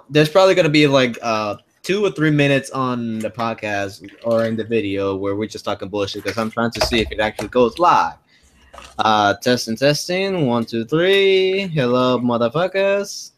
there's probably gonna be like 2 or 3 minutes on the podcast or in the video where we're just talking bullshit because I'm trying to see if it actually goes live. Testing. 1, 2, 3. Hello, motherfuckers.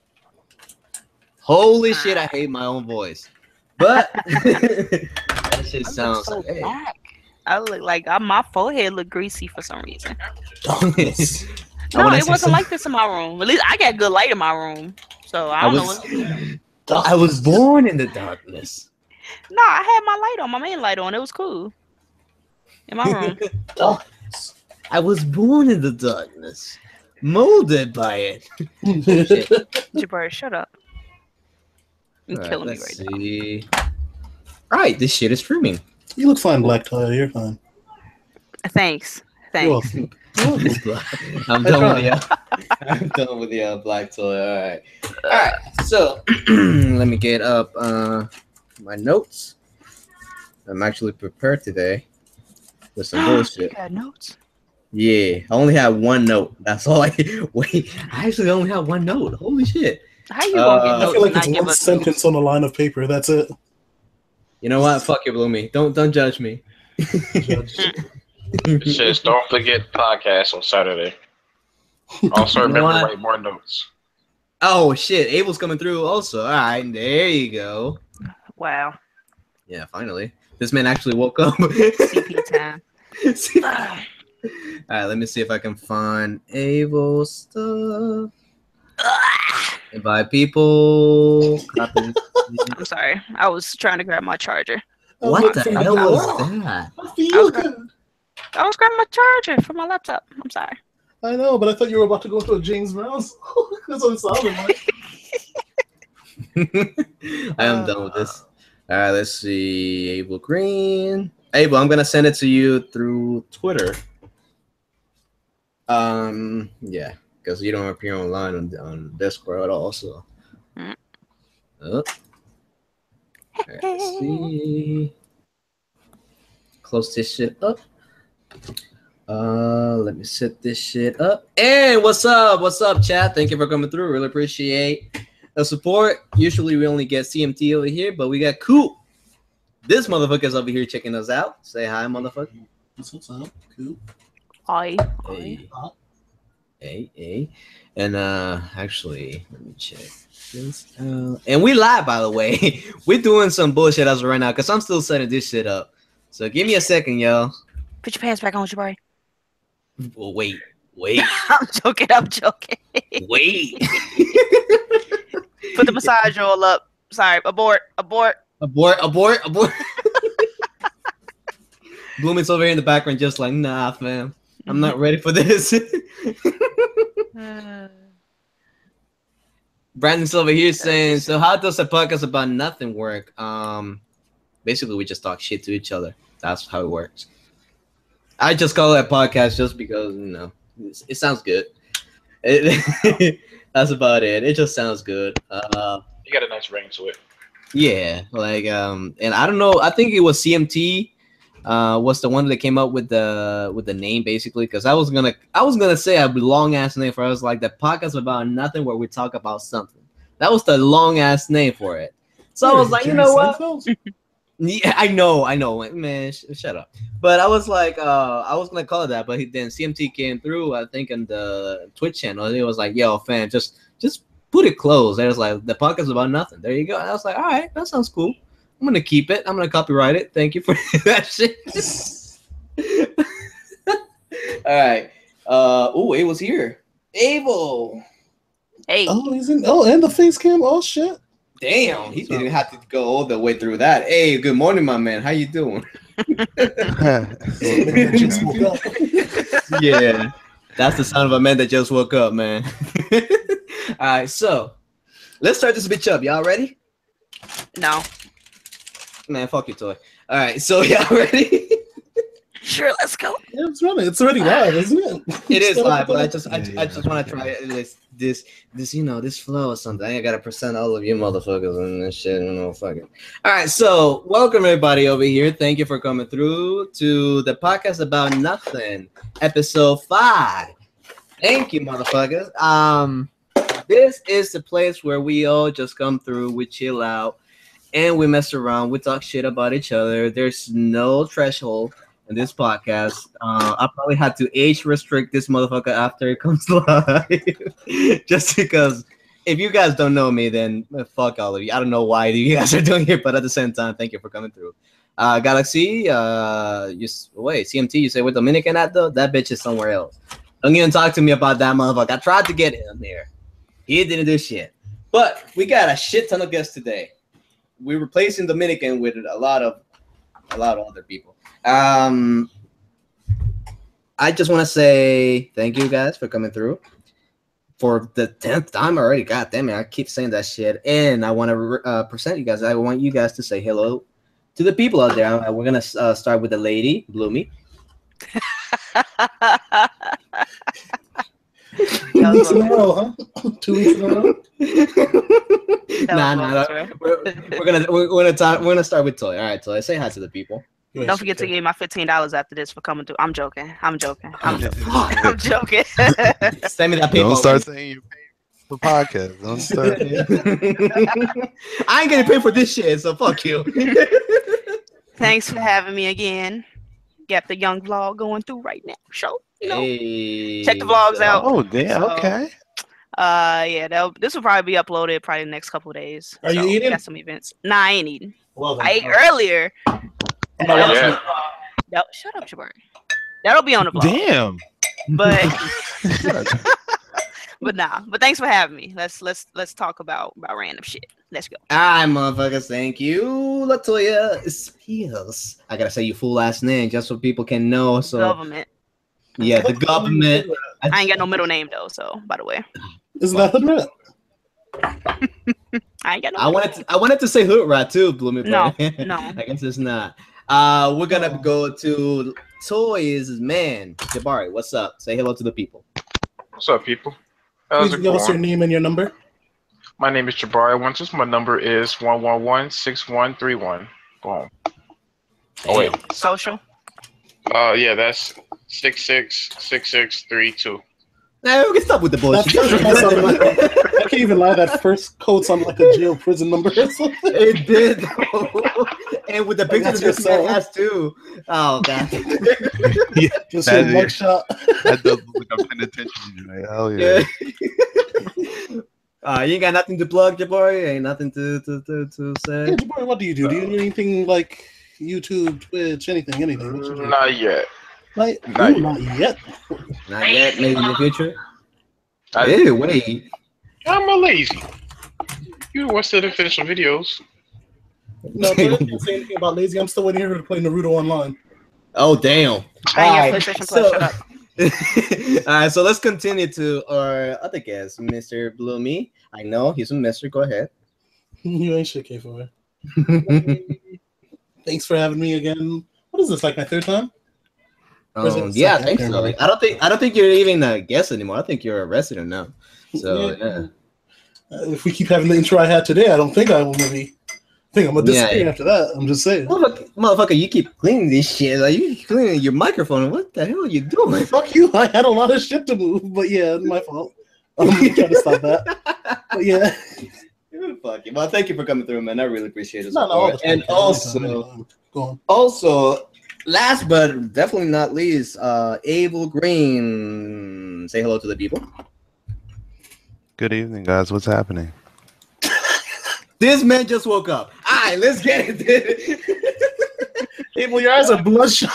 Holy shit, I hate my own voice. But that shit sounds so like, hey. black. I look like my forehead look greasy for some reason. No, it wasn't like this in my room. At least I got good light in my room, so I don't know. I was born in the darkness. No, I had my light on, my main light on. It was cool in my room. I was born in the darkness, molded by it. Jabari, shut up. You're killing me right now. All right, this shit is streaming. You look fine, Black Toy. You're fine. Thanks. You're welcome. I'm done with you. I'm done with you, Black Toy. All right. So let me get up my notes. I'm actually prepared today with some bullshit. You got notes? Yeah, I only have one note. That's all I wait. I actually only have one note. Holy shit! How you gonna get notes? I feel like it's one sentence on a line of paper. That's it. You know what? Fuck you, Bloomy. Don't judge me. It says, don't forget podcast on Saturday. Also, remember to write more notes. Oh, shit. Abel's coming through also. All right. There you go. Wow. Yeah, finally. This man actually woke up. CP time. All right. Let me see if I can find Abel stuff. Invite people. I'm sorry. I was trying to grab my charger. What the hell was that? I feel good. I was grabbing my charger for my laptop. I'm sorry. I know, but I thought you were about to go to a James Brown's. That's what it sounded like. I am done with this. All right, let's see. Abel Green. Abel, I'm gonna send it to you through Twitter. Yeah, because you don't appear online on Discord at all. So, let's see. Close this shit up. Let me set this shit up. And what's up? What's up, chat? Thank you for coming through. Really appreciate the support. Usually we only get CMT over here, but we got Coop. This motherfucker's over here checking us out. Say hi, motherfucker. What's up, Coop? Hi. Hey. And actually, let me check this out. And we live, by the way. We're doing some bullshit as of right now because I'm still setting this shit up. So give me a second, y'all. Put your pants back on, Jabari. Well, wait. I'm joking. Wait. Put the massage oil up. Sorry, abort. Blooming's over here in the background just like, nah, fam. I'm not ready for this. Brandon's over here saying, so how does a podcast about nothing work? Basically, we just talk shit to each other. That's how it works. I just call it a podcast just because, it sounds good. That's about it. It just sounds good. You got a nice ring to it. Yeah, like, and I don't know. I think it was CMT. Was the one that came up with the name basically? Because I was gonna say a long ass name for us, like the podcast about nothing where we talk about something. That was the long ass name for it. So I was like, you know what? Yeah, I know, man, shut up. But I was like, I was gonna call it that, but then CMT came through. I think on the Twitch channel, it was like, yo, fam, just put it closed. It was like the podcast about nothing. There you go. And I was like, all right, that sounds cool. I'm gonna keep it. I'm gonna copyright it. Thank you for that shit. All right. Abel's here. Abel. Hey. Oh, he's in. Oh, and the face cam. Oh shit. Damn, he didn't have to go all the way through that. Hey, good morning, my man. How you doing? Yeah, that's the sound of a man that just woke up, man. All right, so let's start this bitch up. Y'all ready? No. Man, fuck your toy. All right, so y'all ready? Sure, let's go. Yeah, it's running. It's already live, isn't it? It is live, but I just want to try this this flow or something. I gotta present all of you motherfuckers and this shit. Fucking. All right, so welcome everybody over here. Thank you for coming through to the podcast about nothing, episode 5. Thank you, motherfuckers. This is the place where we all just come through, we chill out, and we mess around. We talk shit about each other. There's no threshold in this podcast. I probably had to age restrict this motherfucker after it comes live, just because. If you guys don't know me, then fuck all of you. I don't know why you guys are doing it, but at the same time, thank you for coming through. Galaxy, CMT, you say we're Dominican at though? That bitch is somewhere else. Don't even talk to me about that motherfucker. I tried to get him there. He didn't do shit. But we got a shit ton of guests today. We're replacing Dominican with a lot of other people. I just want to say thank you guys for coming through. For the 10th time already. God damn it. I keep saying that shit. And I want to present you guys. I want you guys to say hello to the people out there. We're going to start with the lady, Bloomy. 2 weeks in a row, huh? 2 weeks in a row? Nah. We're gonna start with Toy. All right, Toy. Say hi to the people. Don't forget to give me my $15 after this for coming through. I'm joking. I'm joking. I'm joking. Send me that paper. Don't start saying you pay for podcast. Don't start. I ain't getting paid for this shit, so fuck you. Thanks for having me again. Got the young vlog going through right now. So, Hey, check the vlogs out. Oh, damn. So, okay. Yeah, this will probably be uploaded probably the next couple of days. Are you eating? Got some events. Nah, I ain't eating. Well, I ate earlier. Yeah. Shut up, Jabari. That'll be on the vlog. Damn. But nah. But thanks for having me. Let's talk about random shit. Let's go. All right, motherfuckers. Thank you, Latoya Spears. I gotta say your full last name just so people can know. So Government. Yeah, the government. I ain't got no middle name though. So by the way, Isn't that the rat? I ain't got no. I wanted to say hood rat too, Bloomy. No. I guess it's not. We're gonna go to Toys Man. Jabari, what's up? Say hello to the people. What's up, people? How's Please it give us your going? name and your number. My name is Jabari Winters. My number is 111-6131. Boom. Oh wait. Social. Yeah, that's 666632. Nah, we can stop with the bullshit. I can't even lie. That first code sounded like a jail prison number or something. It did, and with the picture of That's this your man has too. Oh god. Just your mugshot. That does look like I'm paying attention to you. Hell yeah. You ain't got nothing to plug, Jabari? Ain't nothing to say? Hey, Jabari, what do you do? Do you do anything like YouTube, Twitch, anything? What you do? Not yet. Not yet. Not yet. Maybe in the future. I- Hey, wait. I'm a lazy. You watch the official videos. No, I didn't say anything about lazy. I'm still waiting here to play Naruto online. Oh damn. I ain't Alright, got PlayStation Plus. Shut up. All right, so let's continue to our other guest, Mr. Bloomy. I know he's a mister. Go ahead. You ain't shit, K4. Thanks for having me again. What is this, like my third time? Yeah, I think so. I don't think you're even a guest anymore. I think you're a resident now. So yeah. If we keep having the intro I had today, I don't think I will maybe think I'm gonna disappear after that. I'm just saying. Motherfucker, you keep cleaning this shit. Like you keep cleaning your microphone. What the hell are you doing? Fuck you. I had a lot of shit to move, but yeah, my fault. I'm trying to stop that. But yeah. Fuck you. Well, thank you for coming through, man. I really appreciate it. No, And also, go on. Also, last but definitely not least, Abel Green. Say hello to the people. Good evening, guys. What's happening? This man just woke up. All right, let's get it. Abel, your eyes are bloodshot.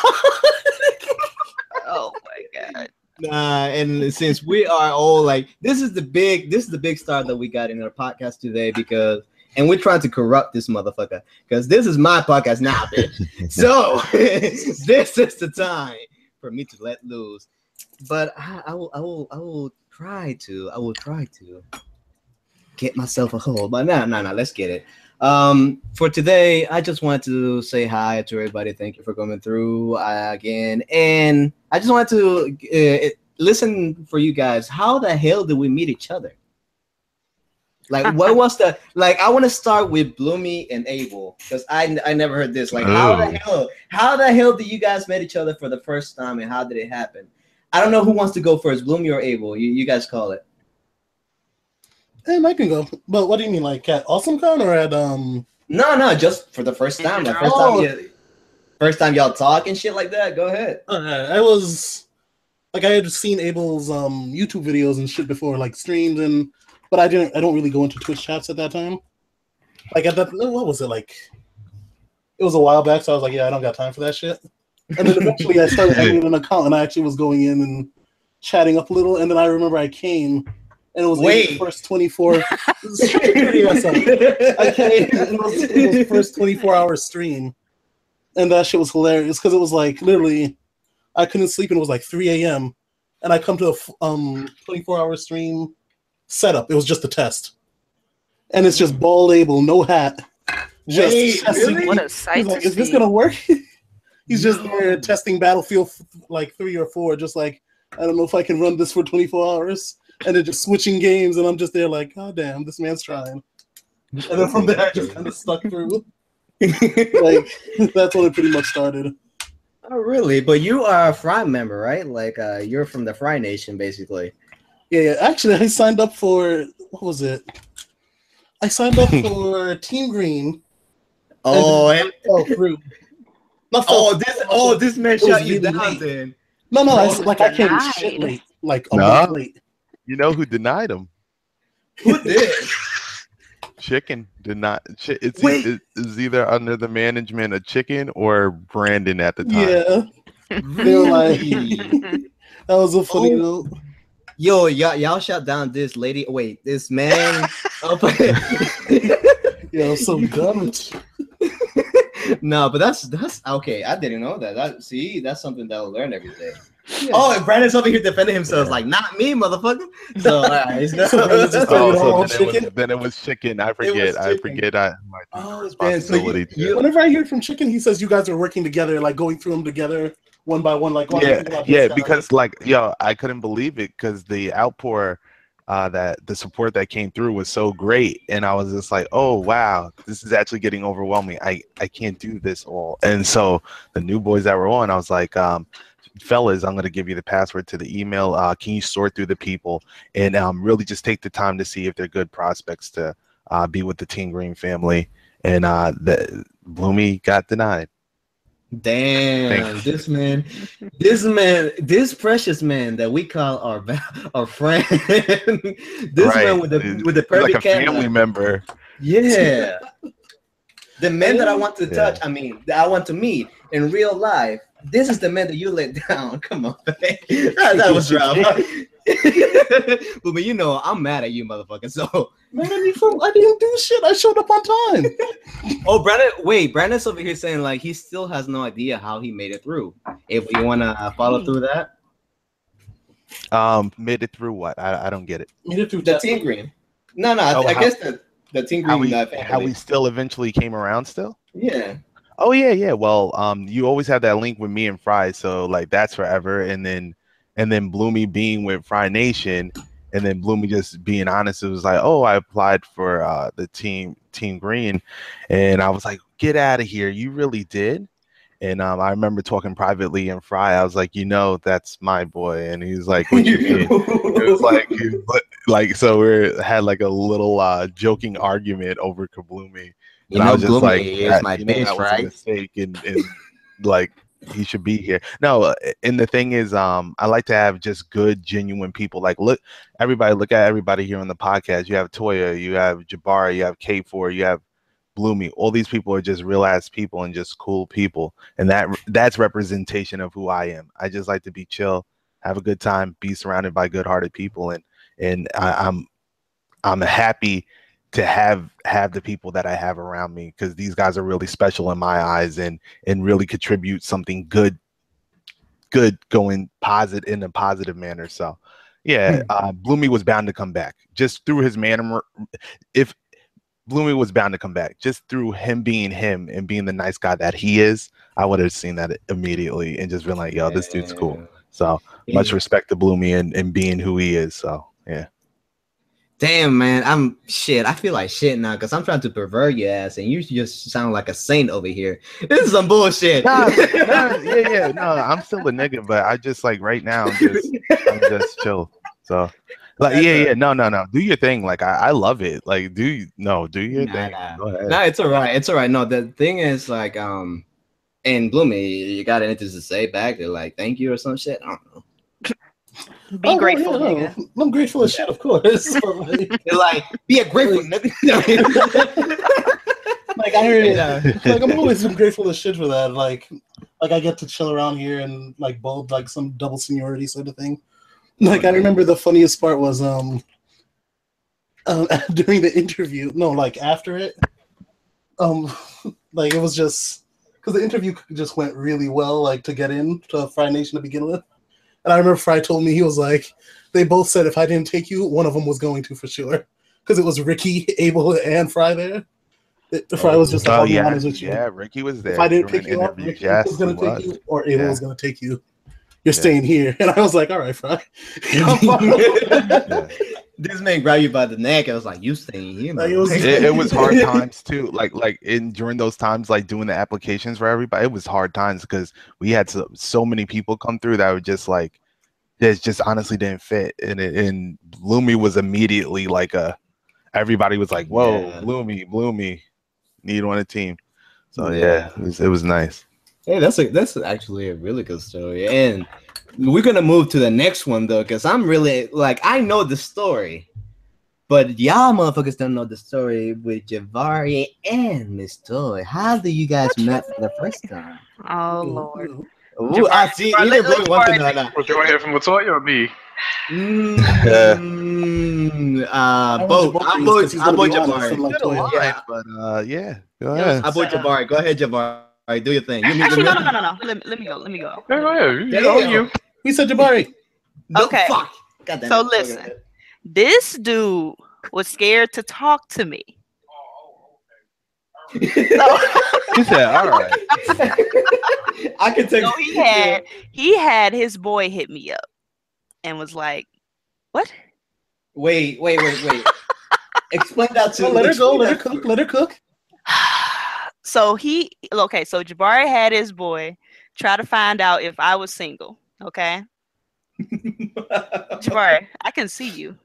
Oh my god. And since we are all like, this is the big star that we got in our podcast today and we're trying to corrupt this motherfucker because this is my podcast now, bitch. So this is the time for me to let loose. But I will try to get myself a hold. But no, let's get it. For today, I just wanted to say hi to everybody. Thank you for coming through again. And I just wanted to listen for you guys. How the hell did we meet each other? Like, what was I want to start with Bloomy and Abel because I never heard this. Like, how the hell did you guys meet each other for the first time and how did it happen? I don't know who wants to go first, Bloomy or Abel. You guys call it. And I can go. But what do you mean, like at AwesomeCon or at No, just for the first time. Like first time y'all talk and shit like that. Go ahead. I was like, I had seen Abel's YouTube videos and shit before, like streams, but I don't really go into Twitch chats at that time. Like at that, what was it like? It was a while back, so I was like, yeah, I don't got time for that shit. And then eventually I started having an account, and I actually was going in and chatting up a little. And then I remember I came, and it was the first 24. I came, and it was the first 24-hour stream, and that shit was hilarious because it was like literally, I couldn't sleep, and it was like 3 a.m. and I come to a 24-hour stream setup. It was just a test, and it's just bald Abel, no hat. Just really? What a sight! He's like, is this gonna work? He's just there testing Battlefield like 3 or 4, just like, I don't know if I can run this for 24 hours, and then just switching games, and I'm just there like, God damn, this man's trying. And then from there, I just kind of stuck through. Like, that's when it pretty much started. Oh, really? But you are a Fry member, right? Like, you're from the Fry Nation, basically. Yeah. Actually, I signed up for, what was it? I signed up for Team Green. Oh, and fell through. This man shut you down then. No, I came shit late. Like a month late. You know who denied him? Who did? Chicken did not. It was either under the management of Chicken or Brandon at the time. Yeah. They were like, that was a funny note. Yo, y'all shut down this lady. Wait, this man. Yo, some garbage. No, but that's okay. I didn't know that. That's something that I'll learn every day. Yeah. Oh, and Brandon's over here defending himself, like, not me, motherfucker. So, then it was Chicken. I forget. Whenever I hear from Chicken, he says you guys are working together, like going through them together one by one. Like, because like, I couldn't believe it because the outpour. That the support that came through was so great, and I was just like, oh wow, this is actually getting overwhelming. I can't do this all. And so the new boys that were on, I was like, fellas, I'm going to give you the password to the email. Can you sort through the people and really just take the time to see if they're good prospects to be with the Team Green family? And the Bloomy got denied. Damn, this precious man that we call our friend, man with the perfect like a family member. Yeah, the man that I want to touch. I mean, that I want to meet in real life. This is the man that you let down. Come on, that was rough. But you know, I'm mad at you, motherfucker. So, man, I didn't do shit. I showed up on time. Oh, Brandon's over here saying like he still has no idea how he made it through. If you want to follow through that, made it through what? I don't get it. Made it through the Team Green. No, I guess the Team Green. How we still eventually came around still? Yeah. Oh yeah. Well, you always have that link with me and Fry, so like that's forever. And then Bloomy being with Fry Nation, and then Bloomy just being honest. It was like, oh, I applied for the Team Green, and I was like, get out of here, you really did? And I remember talking privately in Fry. I was like, that's my boy, and he's like, what you mean? It was like so we had like a little joking argument over Kabloomy. And I was just like, is my bitch, right? Mistake, and like he should be here. No, and the thing is, I like to have just good, genuine people. Like, look at everybody here on the podcast. You have Toya, you have Jabari, you have K4, you have Bloomy. All these people are just real ass people and just cool people, and that's representation of who I am. I just like to be chill, have a good time, be surrounded by good-hearted people, and I'm happy to have the people that I have around me, because these guys are really special in my eyes and really contribute something good going positive in a positive manner. So yeah, Bloomy was bound to come back just through his manner. If Bloomy was bound to come back just through him being him and being the nice guy that he is, I would have seen that immediately and just been like, yo, this dude's cool. So much respect to Bloomy and being who he is. So yeah. Damn, man, I feel like shit now because I'm trying to pervert your ass, and you just sound like a saint over here. This is some bullshit. No, I'm still a nigga, but I just like right now, I'm just chill. So Like, yeah. No. Do your thing. Like, I love it. Like, do your thing. Go ahead. Nah, it's all right. It's all right. No, the thing is like, and Bloomy, you got anything to say back? They're like, thank you or some shit. I don't know. Be grateful. Yeah, I'm grateful as shit, of course. They're like, be a grateful nigga. Like I heard, like I'm always grateful as shit for that. Like I get to chill around here and like both like some double seniority sort of thing. Like I remember the funniest part was during the interview. No, like after it, like it was just because the interview just went really well. Like to get in to Fry Nation to begin with. And I remember Fry told me, he was like, they both said if I didn't take you, one of them was going to for sure. Because it was Ricky, Abel, and Fry there. Fry was just like, I'll be honest with you. Yeah, Ricky was there. If I didn't pick you up, Ricky was going to take you, or Abel was going to take you. You're staying here. And I was like, all right, Fry. This man grabbed you by the neck. I was like, you staying here, man. It was hard times too. Like during those times, like doing the applications for everybody, it was hard times because we had so many people come through that were just like, that just honestly didn't fit. And Bloomy was immediately like everybody was like, whoa, yeah. Bloomy, need on a team. So yeah, it was nice. Hey, that's actually a really good story. And we're gonna move to the next one though, because I'm really like, I know the story, but y'all motherfuckers don't know the story with Javari and Miss Toy. How do you guys met for the first time? Oh Lord. Ooh, I see. Either Bloomy wants to know that. Was you want to hear from Latoya or me? Both. I'm both Jabari. Yeah, but yeah, go ahead. I'm both Jabari. Go ahead, Jabari. All right, do your thing. Actually, no. Let me go. Hey, go ahead. You. We said Jabari. Okay. So listen, this dude was scared to talk to me. He said, "All right." I can take. So he had his boy hit me up and was like, "What? Wait. Explain that to. Let her go. Let her cook. So so Jabari had his boy try to find out if I was single. Okay, Jabari, I can see you.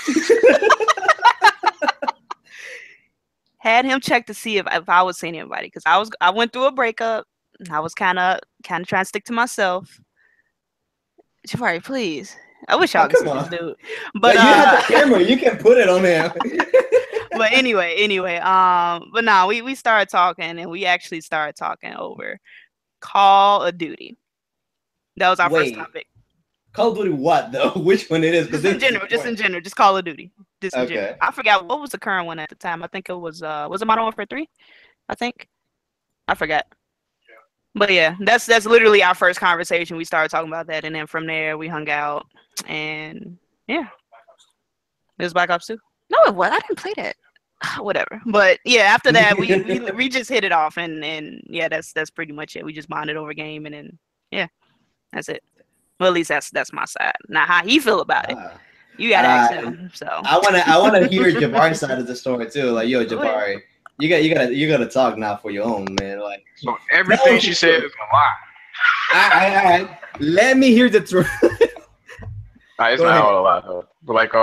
Had him check to see if I was seeing anybody because I went through a breakup. I was kind of trying to stick to myself. Jabari, please. I wish y'all could see this dude. But you have the camera. You can put it on there. But anyway. But no, we started talking, and we actually started talking over Call of Duty. That was our first topic. Call of Duty what though? Which one it is? Just in general, just Call of Duty. General. I forgot what was the current one at the time. I think it was it Modern Warfare 3? I think. I forgot. But yeah, that's literally our first conversation. We started talking about that, and then from there we hung out, and yeah, it was Black Ops 2. No, it was. I didn't play that. Whatever. But yeah, after that we just hit it off, and yeah, that's pretty much it. We just bonded over game, and then yeah, that's it. Well, at least that's my side. Now, how he feel about it? You gotta ask him. So I wanna hear Jabari's side of the story too. Like, yo, Jabari, you gotta talk now for your own, man. Like, so everything she said is a lie. All right. Let me hear the truth. It's not all a lie though. But like,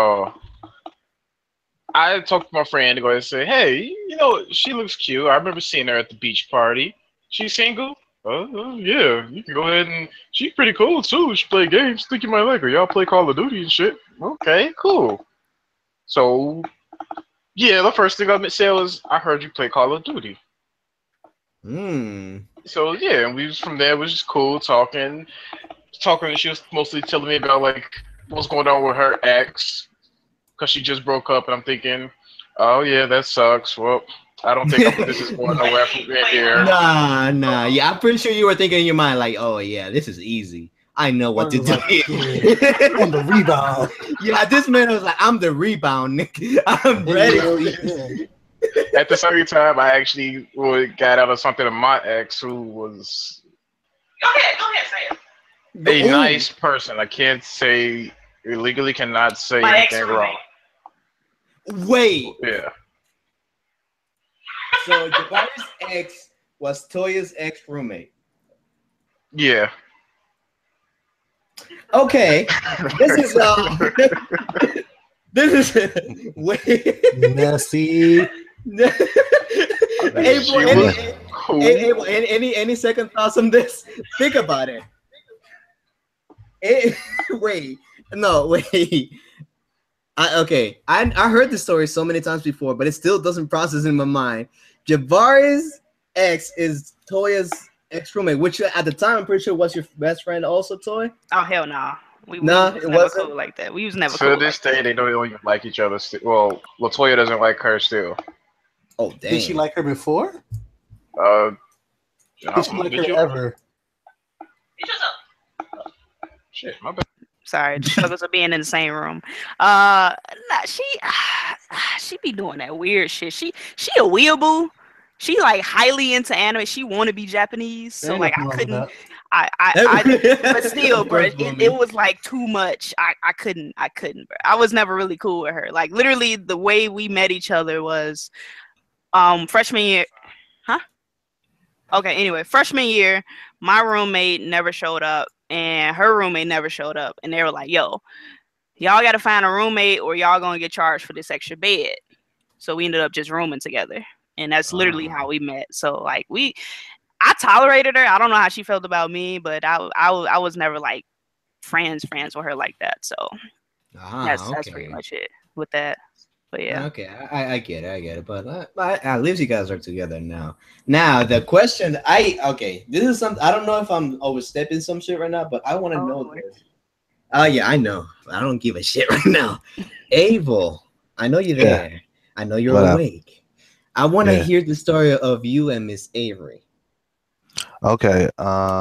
I talked to my friend to go and say, hey, she looks cute. I remember seeing her at the beach party. She's single? Yeah, you can go ahead and she's pretty cool too. She play games. Think you might like her. Y'all play Call of Duty and shit. Okay, cool. So, yeah, the first thing I said was, I heard you play Call of Duty. So yeah, and we was from there. It was just cool talking. And she was mostly telling me about like what's going on with her ex, because she just broke up. And I'm thinking, oh yeah, that sucks. Well, I don't think this is going nowhere from here. Nah. Yeah, I'm pretty sure you were thinking in your mind like, oh yeah, this is easy. I know what to do. I'm the rebound. Yeah, this man was like, I'm the rebound, Nick. I'm ready. At the same time, I actually got out of something of my ex who was Go ahead, say it. A nice person. I can't say, illegally cannot say my anything wrong. Wait. Yeah. So Jabari's ex was Toya's ex-roommate. Yeah. Okay. This is This is wait. Messy. Abel, any second thoughts on this? Think about it. Wait. I heard the story so many times before, but it still doesn't process in my mind. Jabari's ex is Toya's ex-roommate, which at the time I'm pretty sure was your best friend also, Toy? Oh, hell no. We it never wasn't cool like that. We was never to cool. this day, they don't even like each other. Well, Latoya doesn't like her still. Oh, dang. Did she like her before? Did she like her ever? Shit, my bad. Sorry, the struggles of being in the same room. She be doing that weird shit. She a weeaboo. She like highly into anime. She want to be Japanese, so like I couldn't. But still, bro, it was like too much. I couldn't, bro. I was never really cool with her. Like literally, the way we met each other was, freshman year. Huh? Okay. Anyway, freshman year, my roommate never showed up, and her roommate never showed up, and they were like, "Yo, y'all got to find a roommate, or y'all gonna get charged for this extra bed." So we ended up just rooming together, and that's literally how we met. So like I tolerated her. I don't know how she felt about me, but I was never like friends with her like that. So that's pretty much it with that. But yeah. Okay, I get it. But at least you guys are together now. Now the question, this is something I don't know if I'm overstepping some shit right now, but I want to know this. Yeah, I know. I don't give a shit right now. Abel, I know you're there. Yeah. I know you're awake. I want to hear the story of you and Miss Avery. Okay.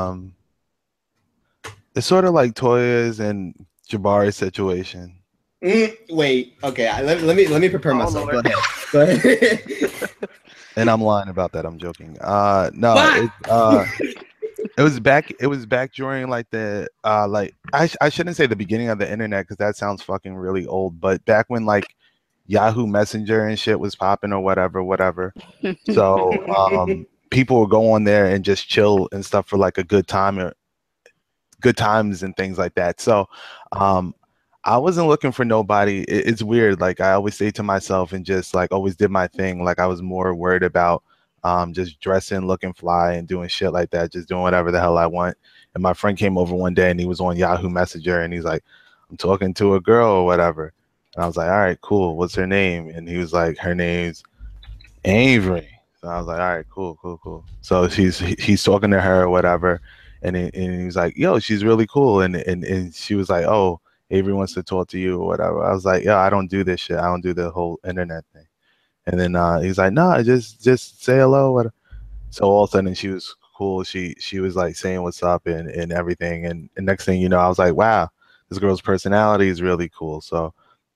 It's sort of like Toya's and Jabari's situation. Wait. Okay. Let me prepare myself. Lord. Go ahead. And I'm lying about that. I'm joking. No. It was back during like the I shouldn't say the beginning of the internet because that sounds fucking really old. But back when like Yahoo Messenger and shit was popping or whatever. So people would go on there and just chill and stuff for like a good time or good times and things like that. So I wasn't looking for nobody. It's weird. Like I always say to myself and just like always did my thing. Like I was more worried about just dressing, looking fly and doing shit like that, just doing whatever the hell I want. And my friend came over one day and he was on Yahoo Messenger and he's like, I'm talking to a girl or whatever. And I was like, all right, cool. What's her name? And he was like, her name's Avery. So I was like, all right, cool. So he's talking to her or whatever. And he was like, yo, she's really cool. And she was like, oh, Avery wants to talk to you or whatever. I was like, yo, I don't do this shit. I don't do the whole internet thing. And then he's like, no, just say hello. Whatever. So all of a sudden she was cool. She was like saying what's up and everything. And next thing you know, I was like, wow, this girl's personality is really cool. So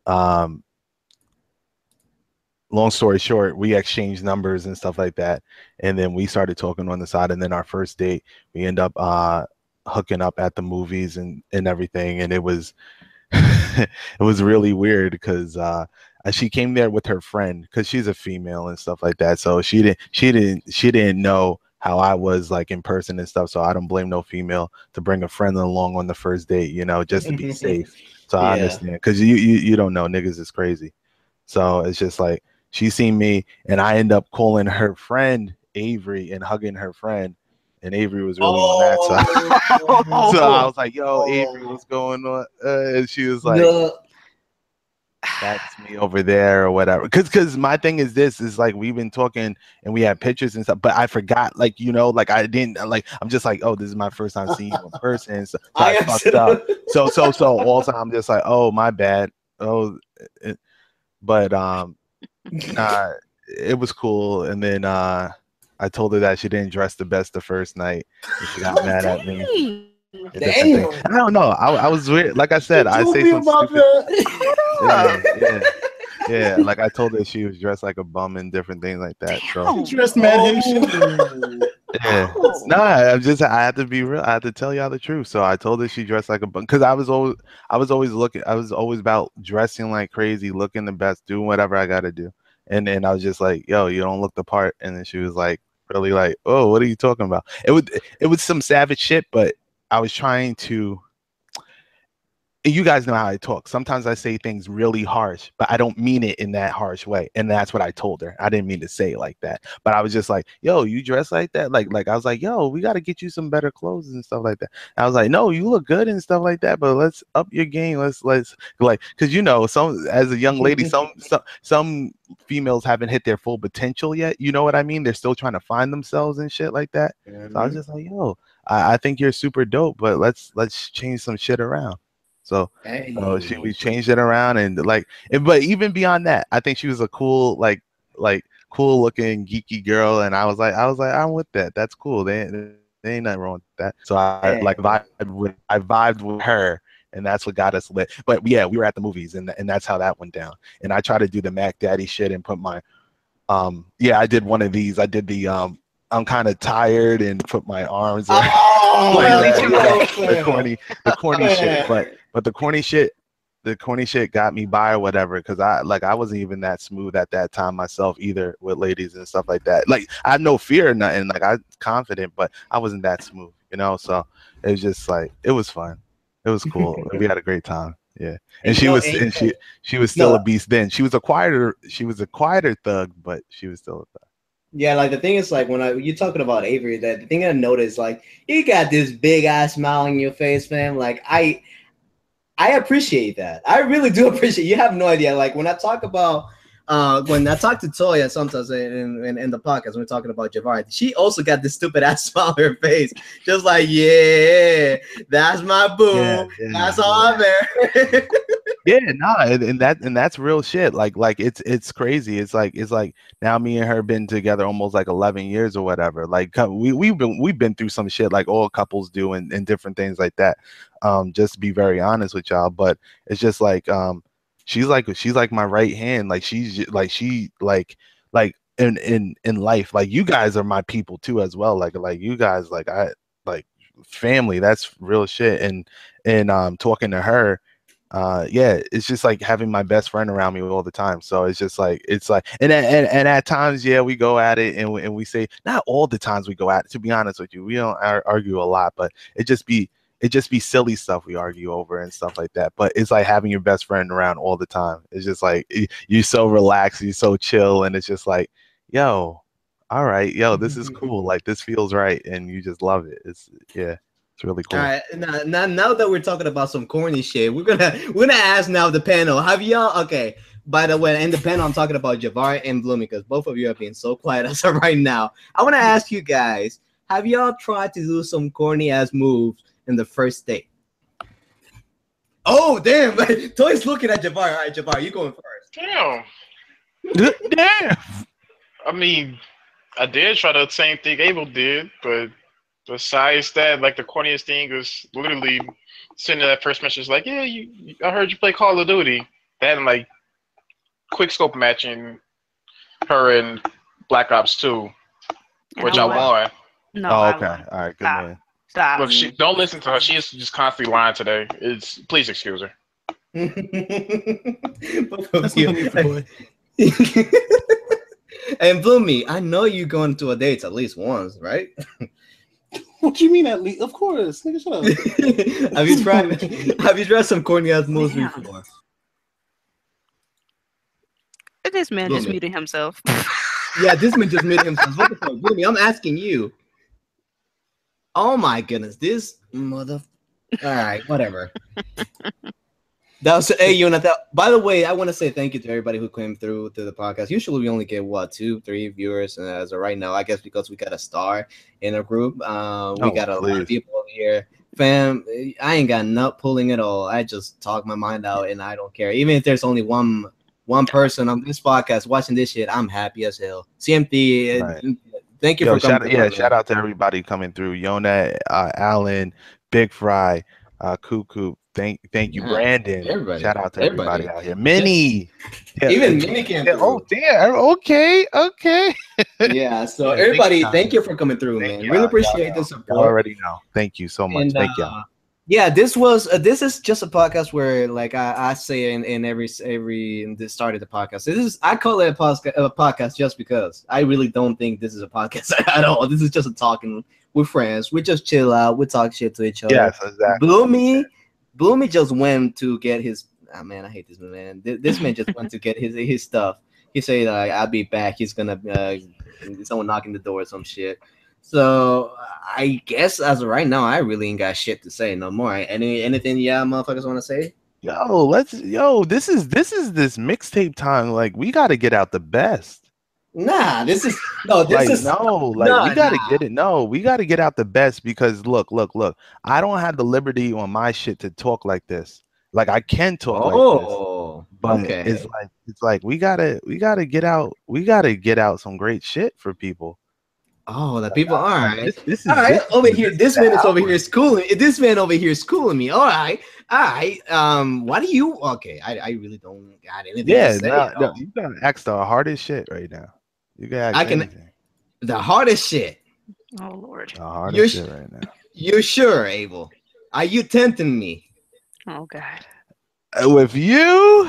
long story short, we exchanged numbers and stuff like that. And then we started talking on the side. And then our first date, we end up hooking up at the movies and everything. And it was it was really weird because she came there with her friend because she's a female and stuff like that. So she didn't know how I was like in person and stuff. So I don't blame no female to bring a friend along on the first date, just to be safe. So I understand because you don't know, niggas is crazy. So it's just like she seen me and I end up calling her friend Avery and hugging her friend. And Avery was really on that side. So I was like, yo, Avery, what's going on? And she was like, that's me over there or whatever. Because my thing is this is like we've been talking and we had pictures and stuff, but I forgot, like, like I didn't like I'm just like, oh, this is my first time seeing you in person. So I fucked up. So also I'm just like, oh, my bad. Oh, but it was cool. And then I told her that she didn't dress the best the first night. And she got mad at me. Damn. I don't know. I was weird. Like I said, I say some stupid. Yeah. Like I told her she was dressed like a bum and different things like that. So dressed mad Haitian. Yeah. I had to be real. I had to tell y'all the truth. So I told her she dressed like a bum because I was always about dressing like crazy, looking the best, doing whatever I got to do. And then I was just like, yo, you don't look the part. And then she was like, really like, oh, what are you talking about? It was some savage shit, but I was trying to you guys know how I talk. Sometimes I say things really harsh, but I don't mean it in that harsh way. And that's what I told her. I didn't mean to say it like that, but I was just like, yo, you dress like that? Like I was like, yo, we got to get you some better clothes and stuff like that. I was like, no, you look good and stuff like that, but let's up your game. Let's like, cause you know, some, as a young lady, some females haven't hit their full potential yet. You know what I mean? They're still trying to find themselves and shit like that. So I was just like, yo, I think you're super dope, but let's change some shit around. So we changed it around but even beyond that, I think she was a cool, like cool looking geeky girl. And I was like, I'm with that. That's cool. They ain't nothing wrong with that. So I vibed with her, and that's what got us lit. But yeah, we were at the movies, and that's how that went down. And I tried to do the Mac Daddy shit and put my, I did one of these. I did the, I'm kind of tired and put my arms up. The corny shit. But the corny shit got me by or whatever, because I wasn't even that smooth at that time myself either with ladies and stuff like that. Like I had no fear or nothing. Like I was confident, but I wasn't that smooth, you know. So it was just like it was fun. It was cool. We had a great time. Yeah. And she was still a beast then. She was a quieter thug, but she was still a thug. Yeah, like the thing is, like you're talking about Avery, that the thing I noticed, like you got this big ass smile on your face, man. Like I appreciate that. I really do appreciate. You have no idea. Like when I talk about when I talk to Toya sometimes in the podcast when we're talking about Javari, she also got this stupid ass smile on her face, just like, yeah, that's my boo. That's all I'm there. Yeah, no, and that's real shit. Like it's crazy. It's like now me and her been together almost like 11 years or whatever. Like we've been through some shit like all couples do and different things like that. Just to be very honest with y'all, but it's just like she's like my right hand. Like she in life. Like you guys are my people too as well. Like you guys like family. That's real shit. And talking to her. It's just like having my best friend around me all the time. So it's like and at times, we go at it and we say, not all the times we go at it, to be honest with you, we don't argue a lot, but it just be silly stuff we argue over and stuff like that. But it's like having your best friend around all the time. It's just like you're so relaxed, you're so chill, and it's just like, yo, all right, yo, this is cool. Like this feels right, and you just love it. It's really cool. All right, now that we're talking about some corny shit, we're gonna ask now the panel. Have y'all? Okay, by the way, in the panel, I'm talking about Javari and Bloomy because both of you are being so quiet as of right now. I want to ask you guys: have y'all tried to do some corny ass moves in the first date? Oh damn! Toy's looking at Javari. All right, Javari, you going first? Damn. Damn. I mean, I did try the same thing Abel did, but. Besides that, like the corniest thing was literally sending that first message like, yeah, I heard you play Call of Duty. Then like quick scope matching her in Black Ops 2, which I won. No. Oh, okay. All right. Good man. Stop. Look, don't listen to her. She is just constantly lying today. Please excuse her. And Bloomy, I know you going to a date at least once, right? What do you mean at least? Of course. Nigga, shut up. Have you tried some corny ass moves before? This man just muted himself. Yeah, this man just muted himself. What the fuck, Bloomy? I'm asking you. Oh my goodness, this mother. All right, whatever. That was Jonathan. By the way, I want to say thank you to everybody who came through to the podcast. Usually we only get 2-3 viewers, and as of right now, I guess because we got a star in our group, we got a lot of people here. Fam, I ain't got nut pulling at all. I just talk my mind out, and I don't care. Even if there's only one person on this podcast watching this shit, I'm happy as hell. CMT, right. Thank you for coming. Shout out to everybody coming through. Yona, Alan, Big Fry, Cuckoo. Thank you, Brandon. Everybody. Shout out to everybody out here. Minnie. Even Minnie came through. Oh, damn. Okay. Yeah, so everybody, thank you for coming through, man. Really appreciate the support. You already know. Thank you so much. Thank you. Yeah, this is just a podcast where, like I say in every the start of the podcast, I call it a podcast just because I really don't think this is a podcast at all. This is just a talking with friends. We just chill out. We talk shit to each other. Yes, exactly. Bloomy Bloomy just went to get his. Oh, man, I hate this man. This man just went to get his stuff. He said, "I'll be back." He's gonna someone knocking the door or some shit. So I guess as of right now, I really ain't got shit to say no more. Anything y'all motherfuckers want to say? This is this mixtape time. Like, we got to get out the best. Nah, we gotta get it. No, we gotta get out the best because look. I don't have the liberty on my shit to talk like this. Like, I can talk like this, but okay. It's like we gotta get out some great shit for people. Oh, the people all right. This is all right over here. This man is over here schooling. This man over here schooling me. All right. Why do you? Okay, I really don't got anything to say. No, you gotta ask the hardest shit right now. You gotta ask anything. The hardest shit. Oh Lord. The hardest shit right now. You're sure, Abel? Are you tempting me? Oh God. With you,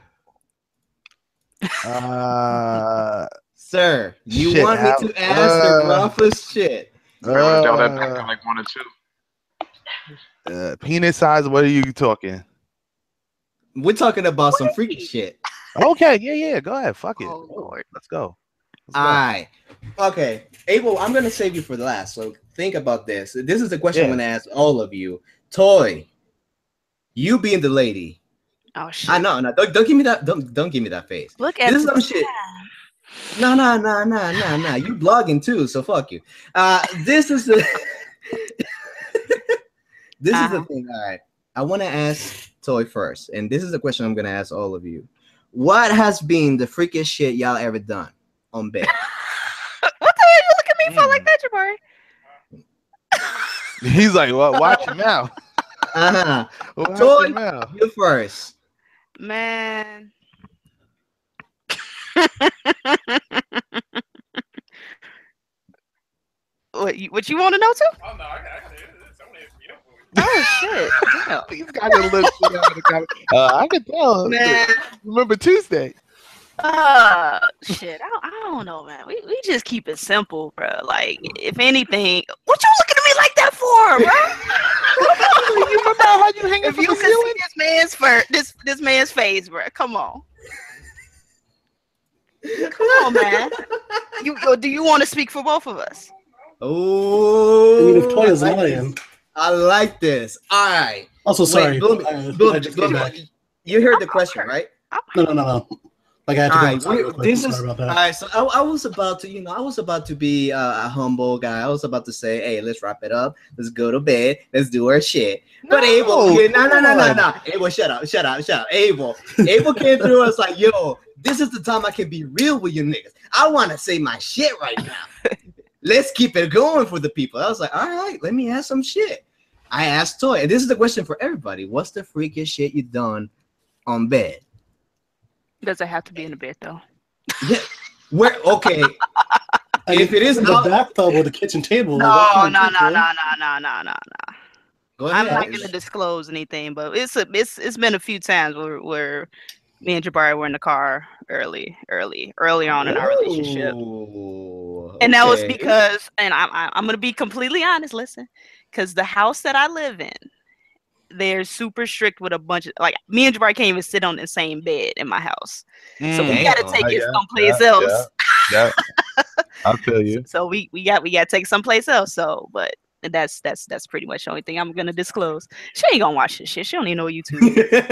sir, you want me to ask the roughest shit? Dial that back to like 1 or 2. Penis size. What are you talking? We're talking about some freaky shit. Okay, yeah. Go ahead. Fuck it. Oh Lord. Let's go. All right. Okay, Abel, I'm gonna save you for the last. So think about this. This is the question I'm gonna ask all of you. Toy, you being the lady. Oh shit. I know. No, don't give me that. Don't give me that face. Look at this is some shit. No. You blogging too, so fuck you. This is the this is the thing. All right. I want to ask Toy first, and this is the question I'm gonna ask all of you. What has been the freakiest shit y'all ever done on bed? What the hell you look at me for like that, Jabari? He's like, well, watch your mouth. Toy, you first. Man. What you want to know too? Oh no, I got it. It's only you know. Oh shit! Damn. He's got a little shit out of the comment. I can tell. Man. Remember Tuesday? Shit. I don't know, man. We just keep it simple, bro. Like, if anything, what you looking at me like that for, bro? You remember how you hanging if you can see this man's face, bro. Come on. Come on, man. Do you want to speak for both of us? Oh, I mean, if Toy is lying. I like this. All right. Also, sorry. Boom, you heard the question, right? No. Like, I had to go all right. So I was about to, I was about to be a humble guy. I was about to say, hey, let's wrap it up. Let's go to bed. Let's do our shit. But Abel, no. Abel, shut up. Abel came through and was like, yo, this is the time I can be real with you niggas. I want to say my shit right now. Let's keep it going for the people. I was like, all right, let me ask some shit. I asked Toy, and this is the question for everybody. What's the freakiest shit you done on bed? Does it have to be in the bed though? Yeah. Okay. If it is the bathtub or the kitchen table. No. Go ahead. I'm not gonna disclose anything, but it's been a few times where me and Jabari were in the car early on in our relationship. Okay. And that was because, and I'm gonna be completely honest, listen, because the house that I live in, they're super strict with a bunch of, like, me and Jabari can't even sit on the same bed in my house. So we gotta take it someplace else. Yeah. I'll tell you. So we gotta take it someplace else. So, but that's pretty much the only thing I'm gonna disclose. She ain't gonna watch this shit. She don't even know YouTube.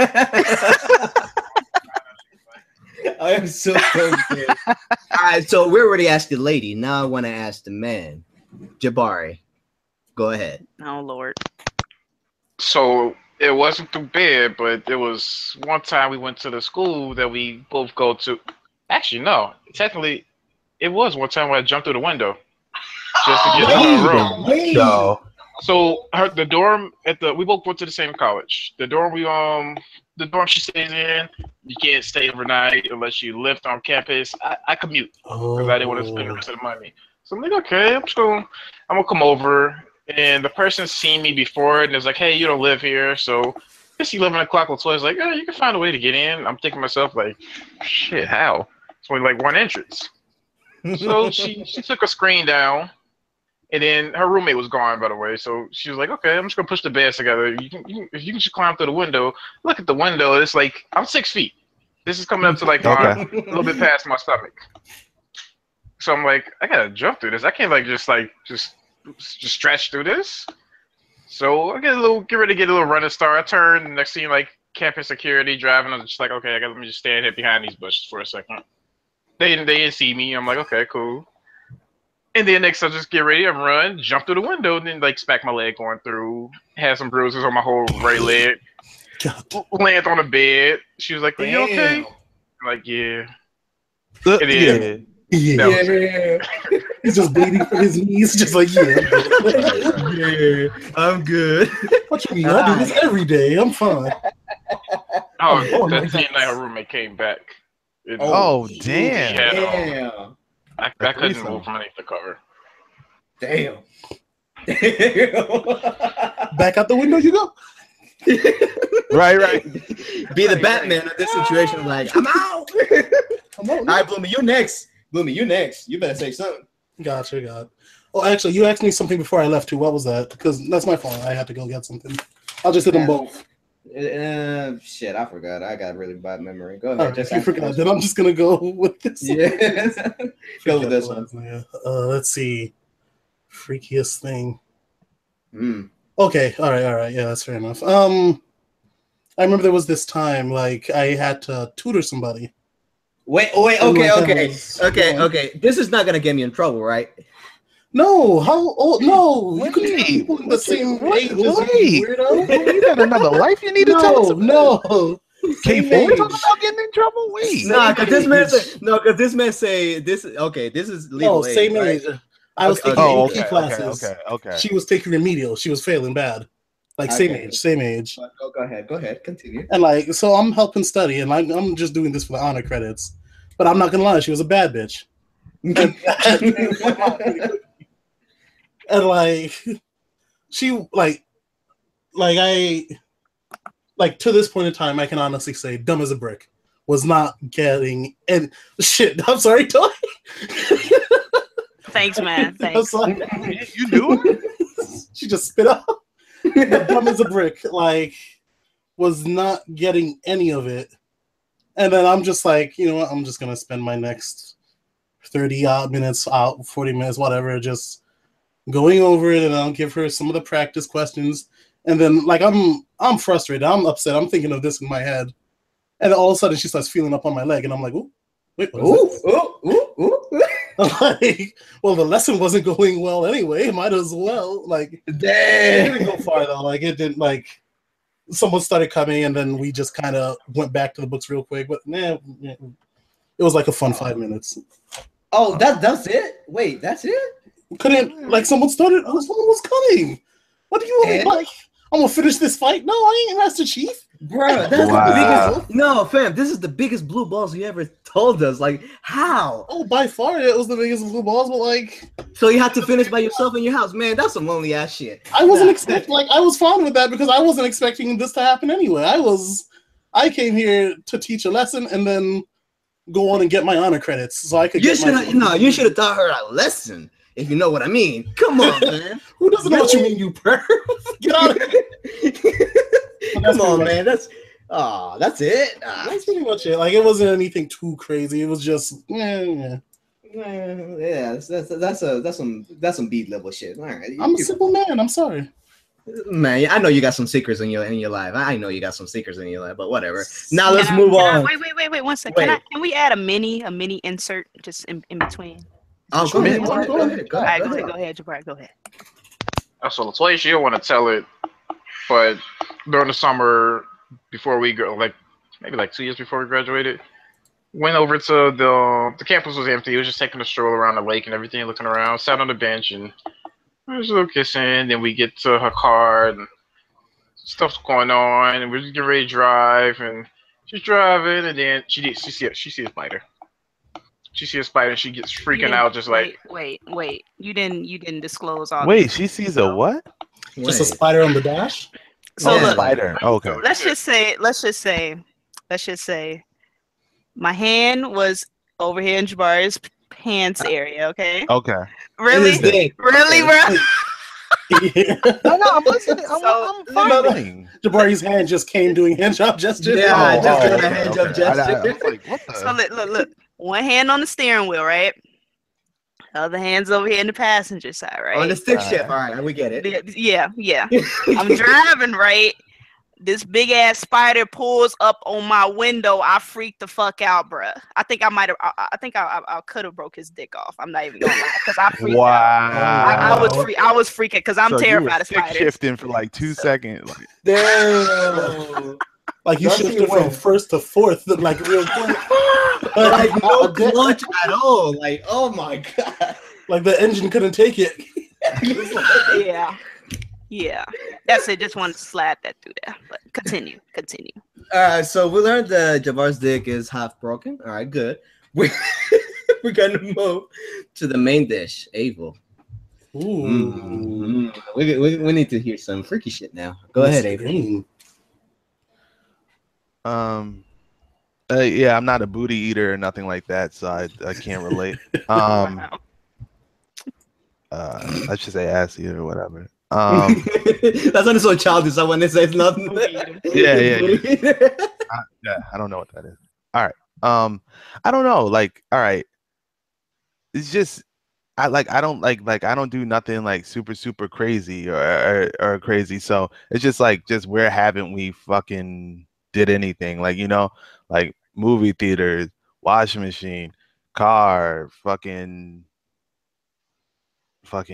I am so confused. All right, so we already asked the lady. Now I want to ask the man. Jabari, go ahead. Oh Lord. So it wasn't through bed, but there was one time we went to the school that we both go to. Actually, no. Technically, it was one time where I jumped through the window just to get in our room. No. So the dorm we both went to the same college. The dorm she stays in, you can't stay overnight unless you live on campus. I commute because I didn't want to spend the rest of the money. So I'm like, okay, I'm gonna come over. And the person seen me before and was like, hey, you don't live here. So I guess 11 o'clock or 12. I was like, oh, you can find a way to get in. I'm thinking to myself, like, shit, how? It's only like one entrance. So she took a screen down And then her roommate was gone, by the way. So she was like, okay, I'm just going to push the beds together. If you can just climb through the window, look at the window. It's like, I'm 6 feet. This is coming up to like a little bit past my stomach. So I'm like, I got to jump through this. I can't just stretch through this. So I get ready to get a little running start. I turn, and next thing like campus security driving. I'm just like, okay, let me just stand here behind these bushes for a second. They didn't see me. I'm like, okay, cool. And then next I just get ready and run, jump through the window, and then like smack my leg going through. Had some bruises on my whole right leg. Land on the bed. She was like, "Are you okay?" I'm like, "Yeah." Yeah. He's just bleeding from his knees, just like, yeah, I'm good. What you mean? I do this every day. I'm fine. That same night her roommate came back. Damn. Damn. I couldn't move underneath the cover. Damn. Back out the window you go. Right. Be the Batman of this situation. Like, I'm out. Come on. All right, Bloomy, you next. You better say something. Gotcha. Oh, actually, you asked me something before I left too. What was that? Because that's my fault. I had to go get something. I'll just hit them both. Shit, I forgot. I got really bad memory. Go ahead. Right, you forgot. Then I'm just gonna go with this. Yeah. Go with this one. Let's see. Freakiest thing. Okay. All right. Yeah, that's fair enough. I remember there was this time like I had to tutor somebody. Wait. Okay. This is not gonna get me in trouble, right? No, how old? No, you can teach people in the same age as you, weirdo. You got another life you need to tell us? No. K4 talking about getting in trouble? Wait. Because this man say this. Okay, this is legal. No, same age. I was taking AP classes. Okay. She was taking remedial. She was failing bad. Like same age. Go ahead. Continue. And like, so I'm helping study, and I'm just doing this for the honor credits. But I'm not gonna lie, she was a bad bitch. And like, she like I to this point in time, I can honestly say, dumb as a brick, was not getting and shit. I'm sorry, Toy. Thanks, man. Thanks. You do it? She just spit out. Dumb as a brick, like, was not getting any of it. And then I'm just like, you know what? I'm just gonna spend my next 30 odd minutes out, 40 minutes, whatever, just going over it, and I'll give her some of the practice questions. And then, like, I'm frustrated. I'm upset. I'm thinking of this in my head. And then all of a sudden, she starts feeling up on my leg, and I'm like, "Ooh, wait, ooh." Like, well, the lesson wasn't going well anyway. Might as well. Like, damn. It didn't go far though. Like, it didn't. Like, someone started coming, and then we just kind of went back to the books real quick. But it was like a fun 5 minutes. Oh, that's it. Wait, that's it. Couldn't like someone was coming. What do you like? I'm gonna finish this fight. No, I ain't Master Chief, bro. That's the biggest. No, fam, this is the biggest blue balls you ever told us. Like, how? Oh, by far it was the biggest blue balls. But like, so you had to finish by yourself in your house, man. That's some lonely ass shit. I wasn't expecting. Like, I was fine with that because I wasn't expecting this to happen anyway. I came here to teach a lesson and then go on and get my honor credits so I could. You should have taught her a lesson. If you know what I mean. Come on, man. Who doesn't know what you mean, you perv? Get out of here. Come on, man. That's it. That's pretty much it. Like, it wasn't anything too crazy. It was just yeah. That's some beat level shit. All right. I'm a simple man. I'm sorry. Man, I know you got some secrets in your life. I know you got some secrets in your life, but whatever. Now let's move on. Wait 1 second. Can we add a mini insert just in between? Oh, go ahead, Jabbar. Go ahead. So Latoya, you don't want to tell it, but during the summer, before we go, like maybe like 2 years before we graduated, went over to the campus was empty. It was just taking a stroll around the lake and everything, looking around. Sat on the bench and there was a little kissing. Then we get to her car and stuff's going on, and we're just getting ready to drive. And she's driving, and then she sees a spider. She sees a spider and she gets freaking out, just like. Wait! You didn't disclose all. Wait, she sees a what? Just a spider on the dash. So look, spider. Okay. Let's just say, my hand was over here in Jabbar's pants area. Okay. Okay. Really? Really, bro? Yeah. No, I'm listening. I'm following. Jabari's hand just came doing hand job gestures. Yeah, I just okay, did a hand job gesture. I was like, what the? So look. One hand on the steering wheel, right? Other hand's over here in the passenger side, right? On the stick shift. All right, we get it. Yeah. I'm driving, right? This big ass spider pulls up on my window. I freaked the fuck out, bruh. I think I could have broke his dick off. I'm not even gonna lie, because I freaked out. I was freaking because I'm terrified of spiders. Shifting for like 2 seconds. Like, Damn. Like you shifted from first to fourth, like real quick. Like no clutch at all. Like, oh my god. Like the engine couldn't take it. Yeah. That's it. Just wanted to slap that through there. But continue. All right, so we learned that Jabar's dick is half broken. All right, good. We're gonna move to the main dish, Abel. Ooh. We need to hear some freaky shit now. Go ahead, Abel. Yeah, I'm not a booty eater or nothing like that, so I can't relate. I should say ass eater or whatever. That's not so childish. When it says nothing. Yeah. I don't know what that is. All right. I don't know. Like, all right. It's just I don't do nothing like super crazy or crazy. So it's just where haven't we fucking did anything? Like, you know, like movie theaters, washing machine, car, fucking Man,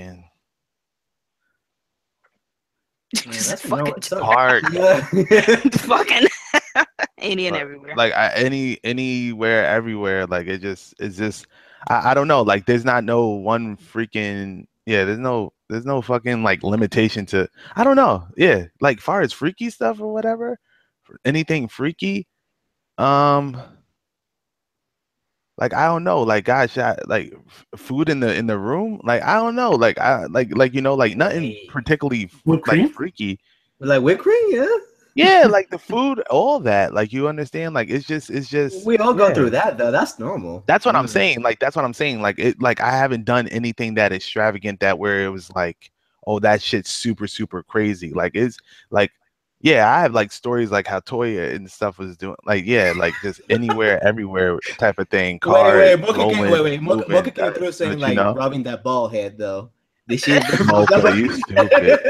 that's park. Fucking any and everywhere. Like anywhere, everywhere. Like it's just I don't know. Like there's not no one freaking there's no fucking like limitation to, I don't know. Yeah, like far as freaky stuff or whatever, anything freaky. Like I don't know, like gosh, like food in the room, like I don't know, like I like you know, like nothing particularly like freaky. Like whipped cream, yeah, like the food, all that, like you understand, like it's just we all go through that though. That's normal. That's what I'm saying. Like that's what I'm saying. Like like I haven't done anything that extravagant that where it was like, oh, that shit's super crazy. Like it's like. Yeah, I have like stories like how Toya and stuff was doing, like like just anywhere, everywhere type of thing. Wait, Mocha came through saying like rubbing that ball head though. This shit. Mocha, you stupid.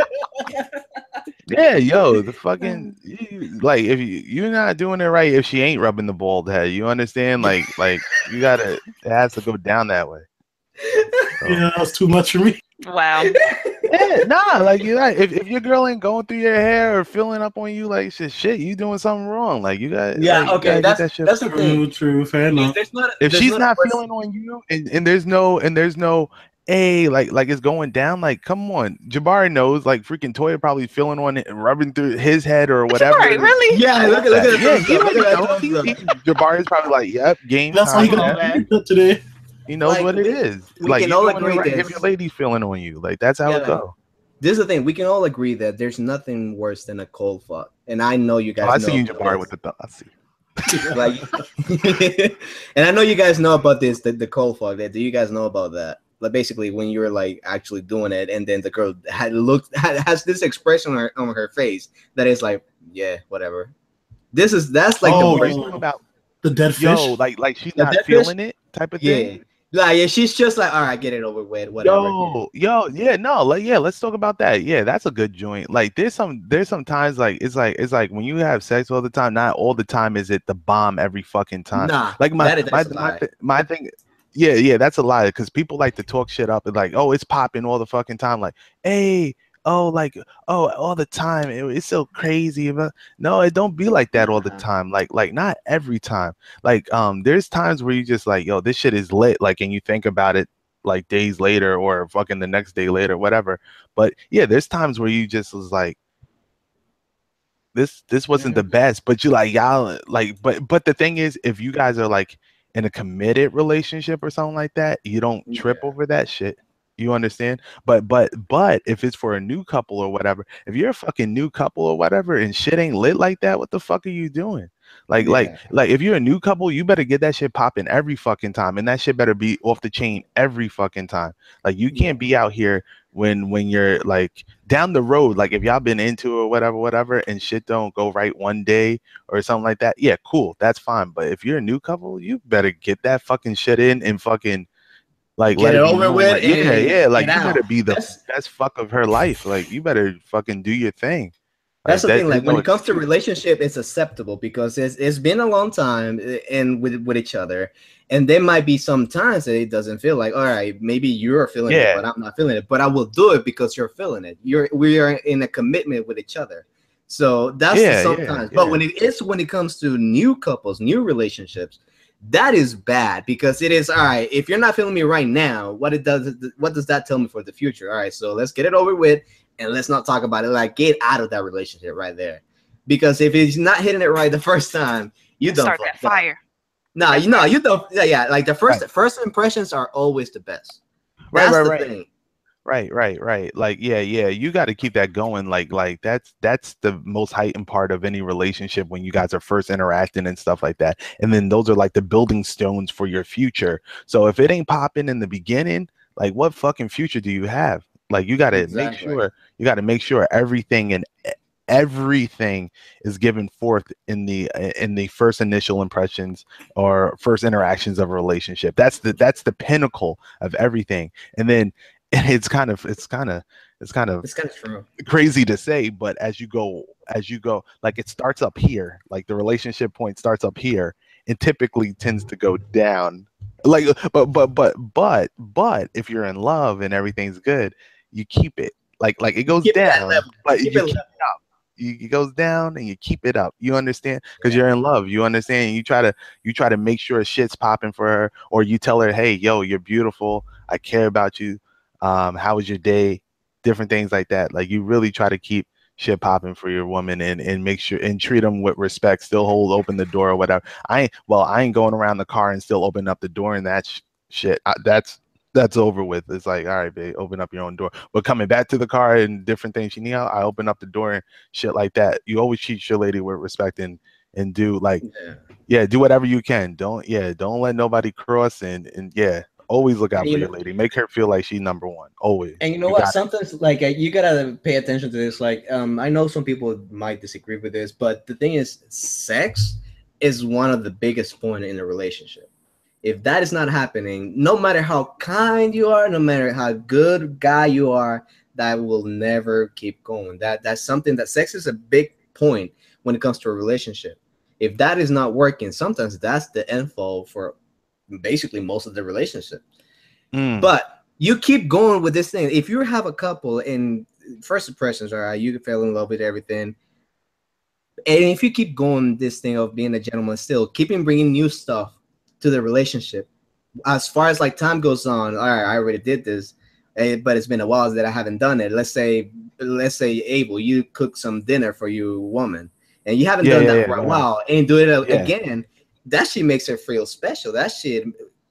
Yeah, yo, the fucking like if you're not doing it right if she ain't rubbing the bald head, you understand? Like you gotta, it has to go down that way. So. Yeah, that was too much for me. Wow. Yeah, nah, like you got, if your girl ain't going through your hair or filling up on you, like shit, you doing something wrong. Like you got, okay, that's the thing. True, fair enough. If she's not feeling on you, and there's no like it's going down, like come on, Jabari knows, like freaking Toya probably feeling on it and rubbing through his head or whatever. Jabari, really? Yeah, look at that. Jabari's probably like, yep, game that's time. That's how today. He knows like, what it is. We like can all agree that if your lady's feeling on you, like that's how it goes. This is the thing. We can all agree that there's nothing worse than a cold fuck, and I know you guys. I see you, Jabari, with the thumb. I see. Like, and I know you guys know about this. The cold fuck. Do you guys know about that? Like basically, when you're like actually doing it, and then the girl has this expression on her face that is like, yeah, whatever. That's like the worst about the dead fish. Yo, like she's not feeling it, type of thing. Like she's just like, all right, get it over with, whatever. Let's talk about that. Yeah, that's a good joint. Like there's some times like it's like when you have sex all the time, not all the time is it the bomb every fucking time. Nah, like my thing. Yeah, that's a lie because people like to talk shit up and like, oh, it's popping all the fucking time. Like, hey, all the time. It's so crazy. But no, it don't be like that all the time. Like not every time. Like there's times where you just like, yo, this shit is lit. Like, and you think about it like days later or fucking the next day later, whatever. But yeah, there's times where you just was like, this wasn't the best. But you like y'all like, but the thing is, if you guys are like in a committed relationship or something like that, you don't trip over that shit. You understand? But if it's for a new couple or whatever, if you're a fucking new couple or whatever and shit ain't lit like that, what the fuck are you doing? Like if you're a new couple, you better get that shit popping every fucking time, and that shit better be off the chain every fucking time. Like you can't be out here when you're like down the road, like if y'all been into it or whatever, and shit don't go right one day or something like that. Yeah, cool, that's fine. But if you're a new couple, you better get that fucking shit in and fucking like get let it it be over known, with. like, yeah, like you better be the best fuck of her life. Like you better fucking do your thing. That's the thing. Like when it comes to relationship, it's acceptable because it's been a long time and with each other, and there might be some times that it doesn't feel like, all right, maybe you're feeling it, but I'm not feeling it. But I will do it because you're feeling it. We are in a commitment with each other. So that's sometimes. But when it comes to new couples, new relationships, that is bad because it is all right. If you're not feeling me right now, what does that tell me for the future? All right, so let's get it over with. And let's not talk about it. Like, get out of that relationship right there, because if he's not hitting it right the first time, you don't start that fire. No, you don't. Yeah. Like the first impressions are always the best. That's the thing. Right. Like, yeah. You got to keep that going. Like that's the most heightened part of any relationship when you guys are first interacting and stuff like that. And then those are like the building stones for your future. So if it ain't popping in the beginning, like what fucking future do you have? Like you got to make sure everything is given forth in the first initial impressions or first interactions of a relationship. That's the pinnacle of everything. And then it's kind of true. Crazy to say, but as you go, like it starts up here, like the relationship point starts up here and typically tends to go down. Like, but if you're in love and everything's good, you keep it like it goes down, but you keep it up. It goes down and you keep it up. You understand? Because you're in love. You understand? You try to make sure shit's popping for her, or you tell her, hey, yo, you're beautiful. I care about you. How was your day? Different things like that. Like you really try to keep shit popping for your woman and make sure and treat them with respect. Still hold open the door or whatever. I ain't going around the car and still open up the door and that shit. That's over with. It's like, all right, babe, open up your own door. But coming back to the car and different things you need, I open up the door and shit like that. You always treat your lady with respect and do like, do whatever you can. Don't let nobody cross and always look out for your lady. Make her feel like she's number one. Always. And you know what? Sometimes like you gotta pay attention to this. Like I know some people might disagree with this, but the thing is, sex is one of the biggest points in a relationship. If that is not happening, no matter how kind you are, no matter how good guy you are, that will never keep going. That's something that sex is a big point when it comes to a relationship. If that is not working, sometimes that's the info for basically most of the relationship. But you keep going with this thing. If you have a couple and first impressions are you fell in love with everything, and if you keep going this thing of being a gentleman, still keeping bringing new stuff to the relationship, as far as like time goes on, all right, I already did this, but it's been a while that I haven't done it. Let's say Abel, you cook some dinner for your woman and you haven't done that for a while and do it again. That shit makes her feel special. That shit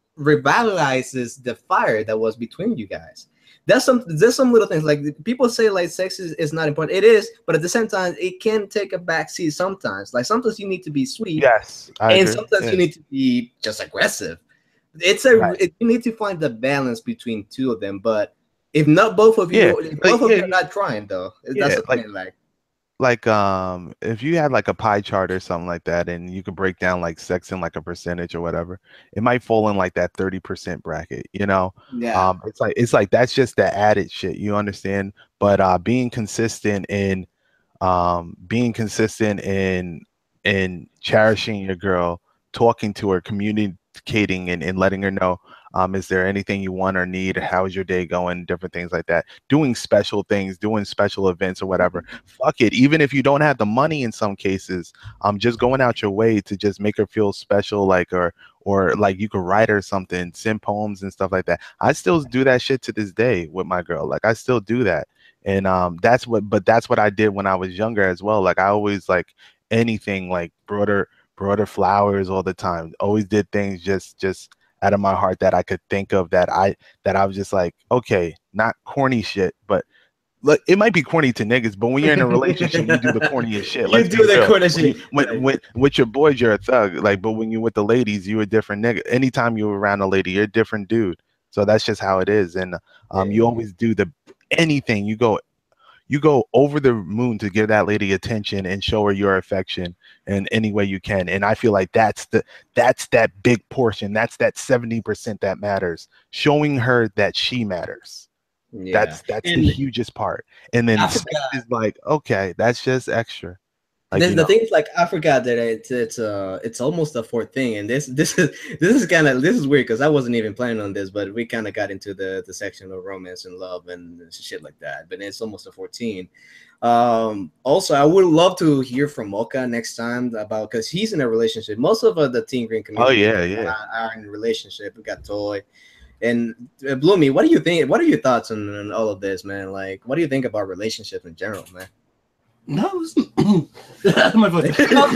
revitalizes the fire that was between you guys. There's some little things like people say like sex is not important. It is, but at the same time, it can take a backseat sometimes. Like sometimes you need to be sweet, and sometimes you need to be just aggressive. You need to find the balance between two of them. But if not both of you, both of you are not trying though. That's the thing. Like if you had like a pie chart or something like that and you could break down like sex in like a percentage or whatever, it might fall in like that 30% bracket, you know. It's like that's just the added shit, you understand. But being consistent in cherishing your girl, talking to her, communicating and letting her know is there anything you want or need, or how's your day going, different things like that, doing special things, doing special events or whatever. Fuck it, even if you don't have the money in some cases, just going out your way to just make her feel special, like or like you could write her something, send poems and stuff like that. I still do that shit to this day with my girl. Like I still do that. And that's what I did when I was younger as well. Like I always like anything, like brought her flowers all the time, always did things just out of my heart that I could think of that I was just like, okay, not corny shit, but Look, it might be corny to niggas, but when you're in a relationship, you do the corniest shit. You do the corny shit. When with your boys, you're a thug. Like, but when you're with the ladies, you're a different nigga. Anytime you're around a lady, you're a different dude. So that's just how it is. And you always do anything. You go over the moon to give that lady attention and show her your affection in any way you can. And I feel like that's that big portion. That's that 70% that matters. Showing her that she matters. Yeah. That's the hugest part. And then is like, okay, that's just extra. Like, the thing is, like, I forgot that it's almost a fourth thing, and this is weird because I wasn't even planning on this, but we kind of got into the section of romance and love and shit like that. But it's almost a 14. Also, I would love to hear from Mocha next time about, because he's in a relationship. Most of the Team Green community are in a relationship. We got Toy. And Bloomy, what do you think? What are your thoughts on all of this, man? Like, what do you think about relationships in general, man? No, listen. My fucking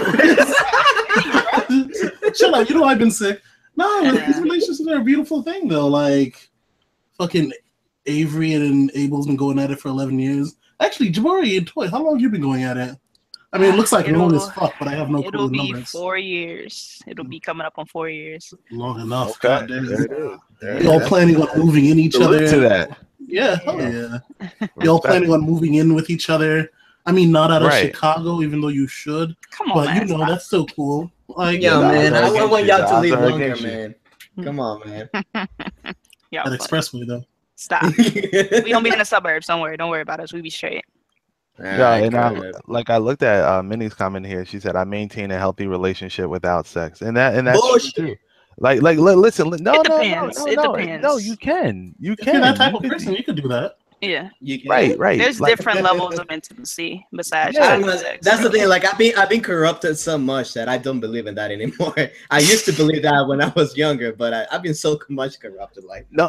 shut up. You know I've been sick. No, these relationships are a beautiful thing, though. Like, fucking Avery and Abel's been going at it for 11 years. Actually, Jabari and Toy, how long have you been going at it? I mean, it looks like long as fuck, but I have no clue. It'll be 4 years. It'll be coming up on 4 years. Long enough. Okay. You all planning on moving in each other? To that. Yeah, hell yeah. You all planning on moving in with each other? I mean, not out of Chicago, even though you should. Come on, but man, that's so cool. Like, man, I want y'all to leave longer, man. Come on, man. That expressway, though. Stop. We don't be in the suburbs. Don't worry about us. We be straight. Yeah, and I looked at Minnie's comment here. She said, "I maintain a healthy relationship without sex," and that's bullshit. True too. Like, listen. No, it depends. It depends. No, you can. If you're that type of person, you could do that. Yeah. Right. There's different levels of intimacy besides sex. That's the thing. Like, I've been corrupted so much that I don't believe in that anymore. I used to believe that when I was younger, but I've been so much corrupted. Like, no.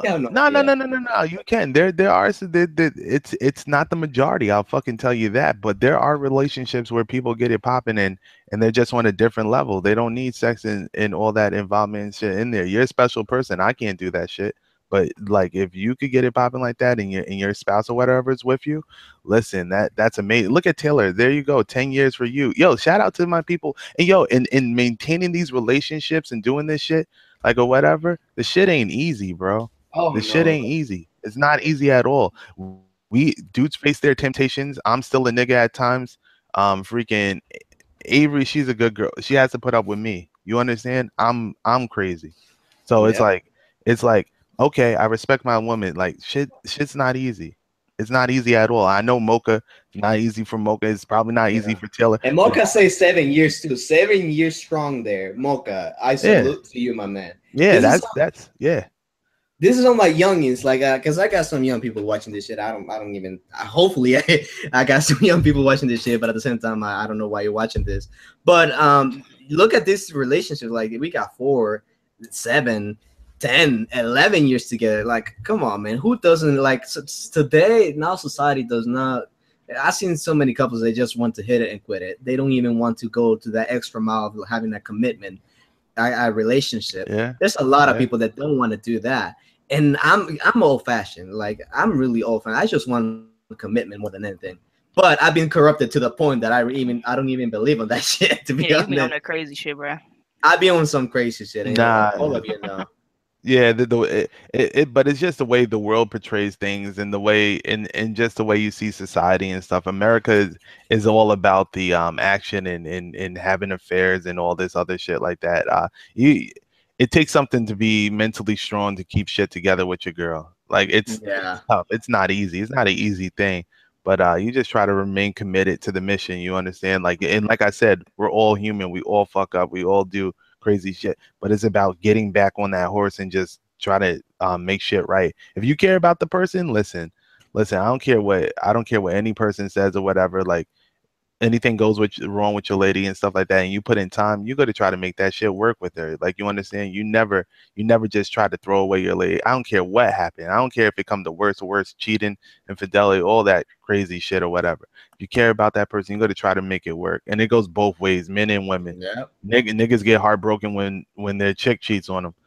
You can. There are. It's not the majority. I'll fucking tell you that. But there are relationships where people get it popping and they're just on a different level. They don't need sex and all that involvement and shit in there. You're a special person. I can't do that shit. But like, if you could get it popping like that, and your spouse or whatever is with you, listen, that's amazing. Look at Taylor. There you go. 10 years for you. Yo, shout out to my people. And yo, in maintaining these relationships and doing this shit, like, or whatever, the shit ain't easy, bro. Shit ain't easy. It's not easy at all. We dudes face their temptations. I'm still a nigga at times. Freaking Avery, she's a good girl. She has to put up with me. You understand? I'm crazy. So it's like. Okay, I respect my woman. Like, shit's not easy. It's not easy at all. I know Mocha, not easy for Mocha. It's probably not easy for Taylor. And Mocha says 7 years too. 7 years strong there. Mocha, I salute to you, my man. Yeah, that's. This is on my youngins, like, cause I got some young people watching this shit. Hopefully I got some young people watching this shit, but at the same time, I don't know why you're watching this. But look at this relationship. Like, we got 4, 7, 10, 11 years together. Like, come on, man. Who doesn't like today? Now society does not. I've seen so many couples, they just want to hit it and quit it. They don't even want to go to that extra mile of having that commitment, a relationship. Yeah. There's a lot of people that don't want to do that. And I'm old fashioned. Like, I'm really old fashioned. I just want commitment more than anything. But I've been corrupted to the point that I don't even believe on that shit. To be honest, you be on that crazy shit, bro. I be on some crazy shit. Nah, all of you know. Yeah, but it's just the way the world portrays things, and the way and just the way you see society and stuff. America is all about the action and having affairs and all this other shit like that. It takes something to be mentally strong to keep shit together with your girl. Like, it's tough. It's not easy. It's not an easy thing. But you just try to remain committed to the mission. You understand? Like I said, we're all human. We all fuck up. We all do crazy shit, but it's about getting back on that horse and just try to make shit right. If you care about the person, listen, I don't care what any person says or whatever. Like, anything goes wrong with your lady and stuff like that, and you put in time, you got to try to make that shit work with her. Like, you understand? You never just try to throw away your lady. I don't care what happened. I don't care if it come to worse, cheating, infidelity, all that crazy shit or whatever. If you care about that person, you got to try to make it work. And it goes both ways, men and women. Yeah. Niggas get heartbroken when their chick cheats on them.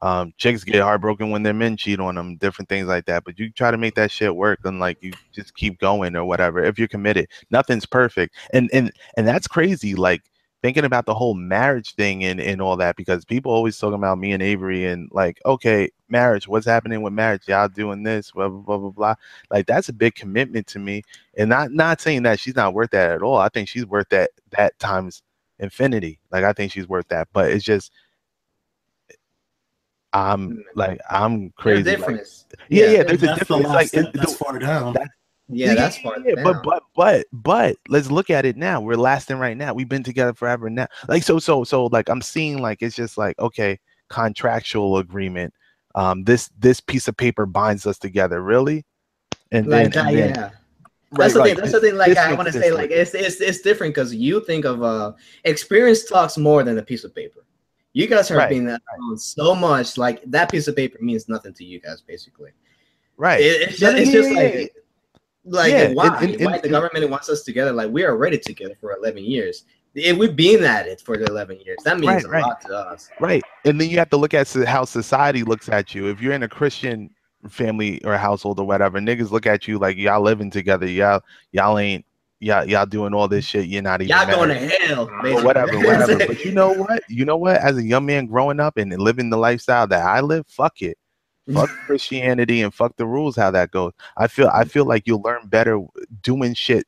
Chicks get heartbroken when their men cheat on them, different things like that. But you try to make that shit work, and like you just keep going or whatever. If you're committed, nothing's perfect, and that's crazy. Like thinking about the whole marriage thing and all that, because people always talking about me and Avery and like, okay, marriage, what's happening with marriage? Y'all doing this, blah blah blah blah blah. Like that's a big commitment to me, and not saying that she's not worth that at all. I think she's worth that times infinity. Like I think she's worth that, but it's just. I'm crazy. There's a difference. Like, yeah, there's a difference. Like that's far down. That's far down. But let's look at it now. We're lasting right now. We've been together forever now. Like so like I'm seeing like it's just like okay, contractual agreement. This piece of paper binds us together, really. And like then, yeah. That's the thing. That's the thing. Like I want to say, like it's different because you think of experience talks more than a piece of paper. You guys are being around so much, like that piece of paper means nothing to you guys, basically. Right. It's just like why the government wants us together? Like we are already together for 11 years. If we've been at it for the 11 years, that means a lot to us. Right. And then you have to look at how society looks at you. If you're in a Christian family or household or whatever, niggas look at you like y'all living together. Y'all ain't. Y'all doing all this shit. You're not even. Y'all going to hell, or whatever. But you know what? As a young man growing up and living the lifestyle that I live, fuck it, fuck Christianity and fuck the rules. How that goes. I feel like you'll learn better doing shit,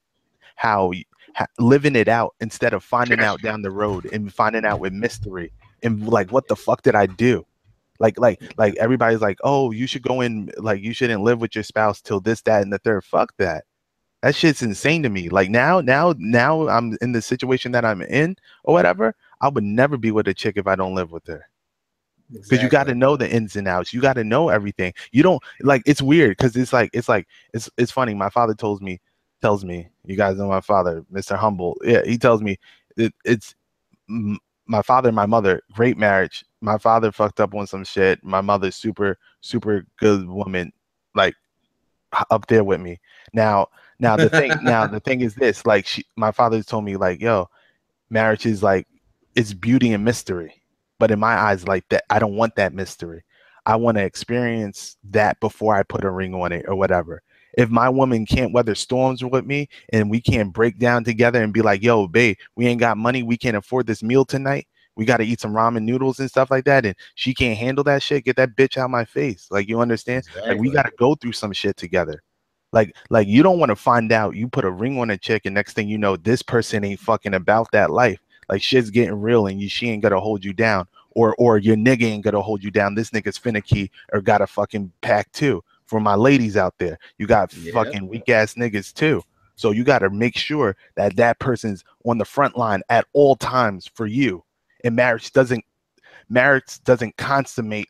living it out instead of finding out down the road and finding out with mystery and like what the fuck did I do? Like everybody's like, oh, you should go in. Like you shouldn't live with your spouse till this, that, and the third. Fuck that. That shit's insane to me. Like now I'm in the situation that I'm in or whatever. I would never be with a chick if I don't live with her. Because you got to know the ins and outs. You got to know everything. You don't like. It's weird because it's funny. My father tells me. You guys know my father, Mr. Humble. Yeah, he tells me it's my father and my mother. Great marriage. My father fucked up on some shit. My mother's super good woman. Like up there with me. Now the thing is this, like my father told me like, yo, marriage is like, it's beauty and mystery. But in my eyes, like that, I don't want that mystery. I want to experience that before I put a ring on it or whatever. If my woman can't weather storms with me and we can't break down together and be like, yo, babe, we ain't got money. We can't afford this meal tonight. We got to eat some ramen noodles and stuff like that. And she can't handle that shit. Get that bitch out my face. Like, you understand? Exactly. Like we got to go through some shit together. Like you don't want to find out you put a ring on a chick and next thing you know, this person ain't fucking about that life. Like shit's getting real and she ain't gonna hold you down or your nigga ain't gonna hold you down. This nigga's finicky or got a fucking pack too. For my ladies out there, you got fucking weak ass niggas too. So you got to make sure that person's on the front line at all times for you. And marriage doesn't consummate.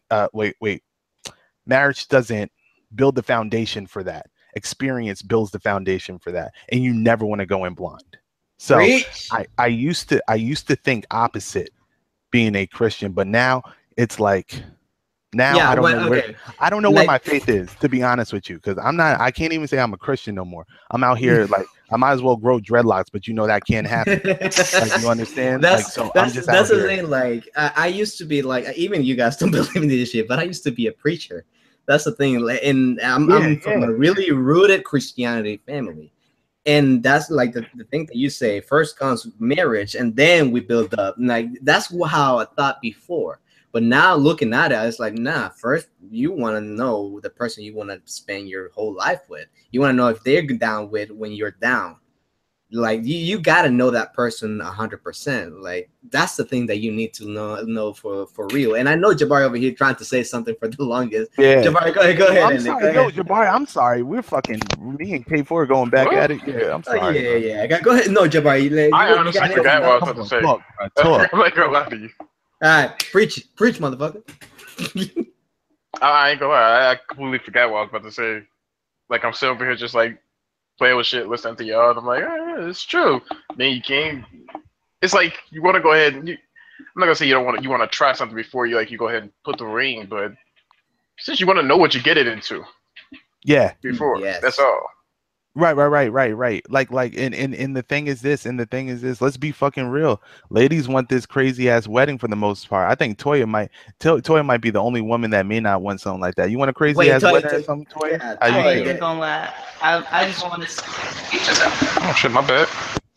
Marriage doesn't build the foundation for that. Experience builds the foundation for that, and you never want to go in blind. So I used to think opposite, being a Christian, but now it's like I don't know where my faith is, to be honest with you, because I can't even say I'm a Christian no more. I'm out here like I might as well grow dreadlocks, but you know that can't happen. Like, you understand? That's the thing. Like I used to be like, even you guys don't believe in this shit, but I used to be a preacher. That's the thing, and I'm from a really rooted Christianity family, and that's like the thing that you say. First comes marriage, and then we build up. Like that's how I thought before, but now looking at it, it's like, nah. First, you want to know the person you want to spend your whole life with. You want to know if they're down with when you're down. Like you got to know that person 100%. Like that's the thing that you need to know for real. And I know Jabari over here trying to say something for the longest. Yeah, Jabari, go ahead. I'm sorry, Jabari, I'm sorry. We're fucking me and K4 going back at it. Yeah, I'm sorry. Go ahead. No, Jabari. I honestly forgot what I was about to say. Talk. I'm like, go after you. All right, preach, motherfucker. I ain't gonna lie. I completely forgot what I was about to say. Like I'm sitting over here just like playing with shit, listening to y'all, and I'm like, it's true. Then you can't. It's like you want to go ahead and I'm not gonna say you want to try something before you go ahead and put the ring, but since you want to know what you get it into, yeah, before that's all. Right. And the thing is this, let's be fucking real. Ladies want this crazy ass wedding for the most part. I think Toya might be the only woman that may not want something like that. You want a crazy ass wedding or something, Toya? Yeah, I How you ain't feel? even gonna lie. I just want to. Oh shit, my bad.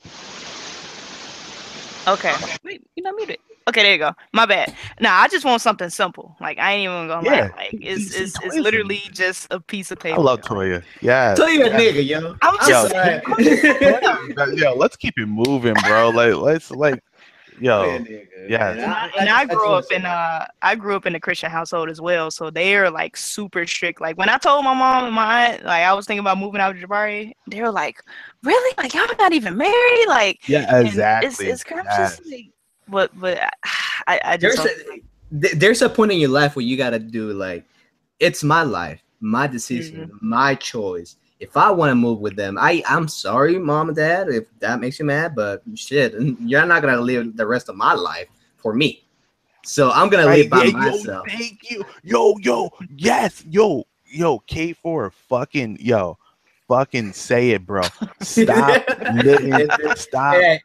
Okay. Wait, you're not muted. Okay, there you go. My bad. Nah, I just want something simple. Like I ain't even gonna lie. Like it's Toya's literally just a piece of I paper. love Toya. Yeah. Toya a nigga, yo. I'm just sorry. Yo, let's keep it moving, bro. Let's yo. Toya a nigga. Yes. man. I just grew wanna up say in that. I grew up in a Christian household as well, so they're like super strict. Like when I told my mom and my aunt, like I was thinking about moving out to Jabari, they were like, "Really? Like y'all not even married?" Like, Yeah, and exactly. it's kind of Yes. just like, but I just There's a point in your life where you gotta do like, it's my life, my decision, my choice. If I want to move with them, I'm sorry, mom and dad, if that makes you mad, but shit, you're not gonna live the rest of my life for me. So I'm gonna live by myself. Yo, thank you. Yo, yes, yo, K4, fucking say it, bro. Stop living. Stop. Hey,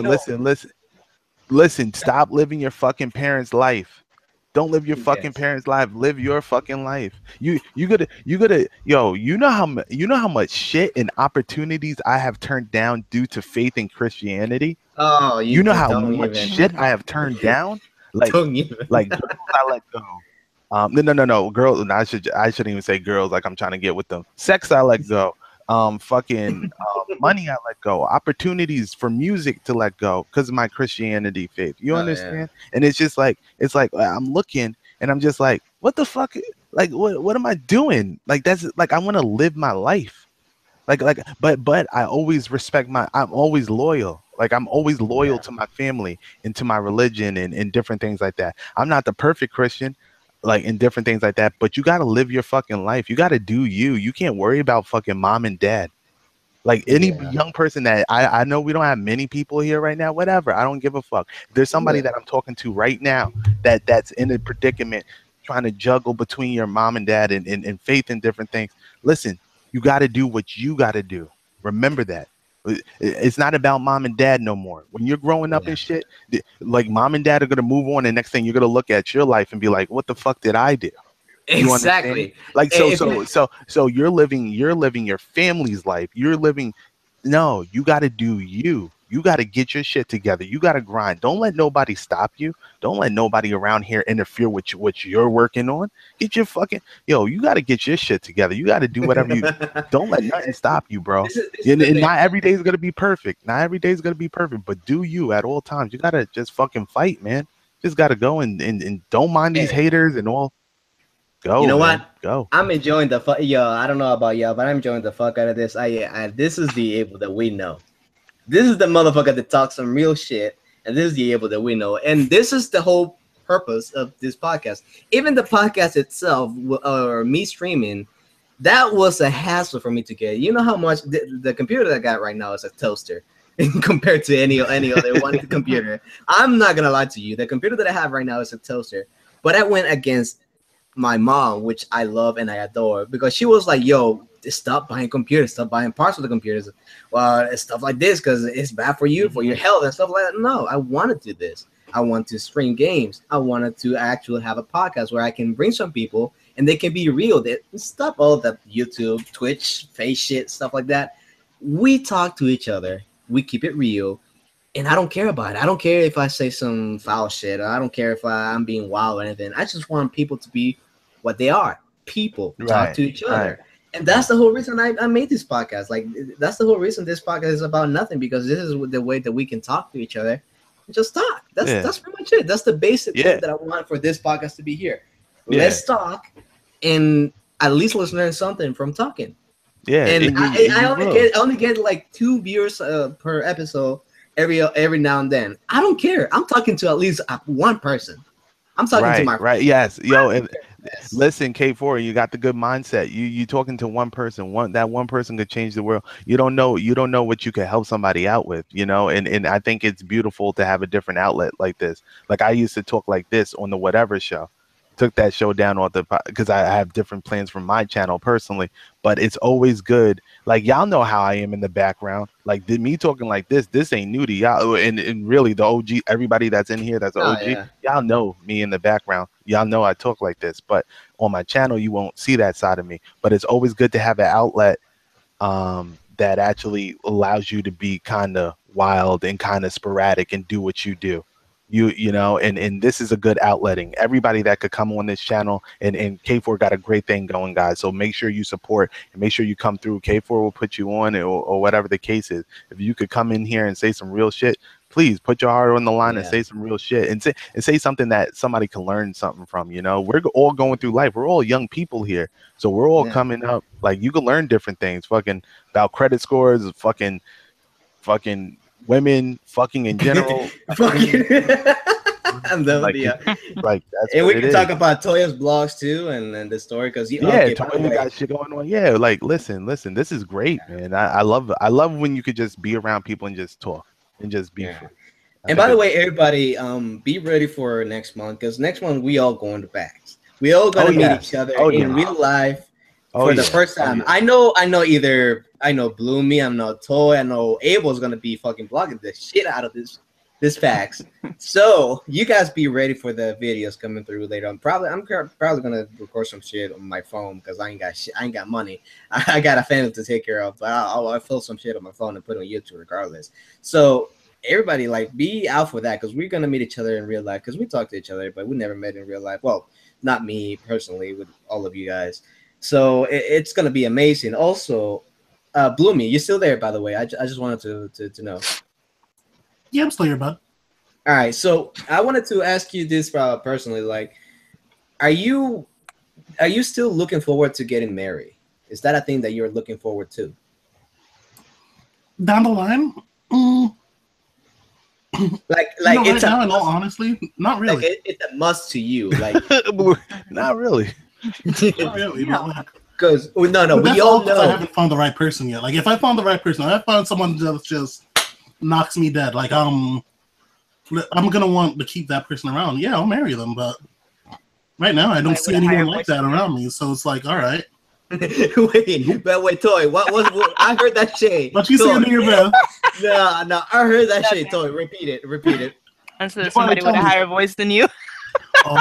Listen. Stop living your fucking parents' life. Don't live your fucking parents' life. Live your fucking life. You gotta. Yo, you know how much shit and opportunities I have turned down due to faith in Christianity. Oh, You know how much shit I have turned down. Like girls I let go. No, girls. I shouldn't even say girls. Like I'm trying to get with them. Sex I let go. Money I let go. Opportunities for music to let go because of my Christianity faith. You understand? Yeah. And it's just like I'm looking and I'm just like, what the fuck? Like what am I doing? Like that's like I want to live my life. But I always respect I'm always loyal. Like I'm always loyal to my family and to my religion and different things like that. I'm not the perfect Christian, like in different things like that, but you got to live your fucking life. You got to do you. You can't worry about fucking mom and dad. Like any young person that I know, we don't have many people here right now, whatever. I don't give a fuck. If there's somebody that I'm talking to right now that's in a predicament trying to juggle between your mom and dad and faith and different things. Listen, you got to do what you got to do. Remember that. It's not about mom and dad no more. When you're growing up and shit, like mom and dad are going to move on. And next thing you're going to look at your life and be like, what the fuck did I do? Exactly. Like, so you're living your family's life. You got to do you. You got to get your shit together. You got to grind. Don't let nobody stop you. Don't let nobody around here interfere with what you're working on. Get your fucking, you got to get your shit together. You got to do whatever you, don't let nothing stop you, bro. And not every day is going to be perfect. Not every day is going to be perfect, but do you at all times. You got to just fucking fight, man. Just got to go and don't mind these haters and all. Go, you know man. what? Go. I'm enjoying the fuck. Yo, I don't know about y'all, but I'm enjoying the fuck out of this. This is the Abel that we know. This is the motherfucker that talks some real shit, and this is the Abel that we know. And this is the whole purpose of this podcast. Even the podcast itself, or me streaming, that was a hassle for me to get. You know how much the computer that I got right now is a toaster compared to any other one computer. I'm not gonna lie to you. The computer that I have right now is a toaster, but I went against my mom, which I love and I adore, because she was like, yo, stop buying computers, stop buying parts of the computers, stuff like this, because it's bad for you, for your health and stuff like that. No, I want to do this. I want to stream games. I wanted to actually have a podcast where I can bring some people and they can be real. They stop all that YouTube, Twitch, face shit, stuff like that. We talk to each other. We keep it real. And I don't care about it. I don't care if I say some foul shit. Or I don't care if I'm being wild or anything. I just want people to be what they are. People talk to each other. Right. And that's the whole reason I made this podcast. Like, that's the whole reason this podcast is about nothing, because this is the way that we can talk to each other and just talk. That's pretty much it. That's the basic thing that I want for this podcast to be here. Let's talk, and at least let's learn something from talking. Yeah. And I only get like 2 viewers per episode every now and then. I don't care. I'm talking to at least one person. I'm talking to my friend. Yes. Yo, and listen, K4, you got the good mindset. You talking to one person. That one person could change the world. You don't know what you could help somebody out with, and I think it's beautiful to have a different outlet like this. Like I used to talk like this on the whatever show. took that show down off the because I have different plans from my channel personally. But it's always good. Like y'all know how I am in the background. Like me talking like this ain't new to y'all. And really the OG, everybody that's in here that's OG, y'all know me in the background. Y'all know I talk like this. But on my channel, you won't see that side of me. But it's always good to have an outlet that actually allows you to be kind of wild and kind of sporadic and do what you do. You know, and this is a good outletting. Everybody that could come on this channel, and K4 got a great thing going, guys. So make sure you support and make sure you come through. K4 will put you on, or whatever the case is. If you could come in here and say some real shit, please put your heart on the line and say some real shit, and say something that somebody can learn something from. You know, we're all going through life. We're all young people here, so we're all coming up. Like you can learn different things, fucking about credit scores, fucking women, fucking in general. Like that's and we can talk about Toya's blogs too, and the story because Toya got shit going on. Yeah, like listen, this is great, man. I love when you could just be around people and just talk and just be. And by the way, everybody, be ready for next month because next month we all going to PAX. We all gonna meet each other in real life for the first time. I know Bloomy, I know Toy, I know Abel's gonna be fucking blogging the shit out of this PAX. So you guys be ready for the videos coming through later on. I'm probably gonna record some shit on my phone because I ain't got money. I got a family to take care of, but I'll fill some shit on my phone and put it on YouTube regardless. So everybody like be out for that because we're gonna meet each other in real life because we talk to each other, but we never met in real life. Well, not me personally, with all of you guys. So it's gonna be amazing. Also, Bloomy, you still there? By the way, I just wanted to know. Yeah, I'm still here, bud. All right, so I wanted to ask you this personally. Like, are you still looking forward to getting married? Is that a thing that you're looking forward to? Down the line, like it's right now, in all honestly, not really. Like it's a must to you, like not really. Not really, because no, we all know I haven't found the right person yet. Like if I found the right person, if I found someone that just knocks me dead, like I'm gonna want to keep that person around. Yeah, I'll marry them, but right now I don't see anyone like that around me. So it's like, all right. wait, Toy. What? I heard that shit. What you saying in your bed? No, I heard that shit. Toy, repeat it. That's somebody with a higher voice than you. Oh,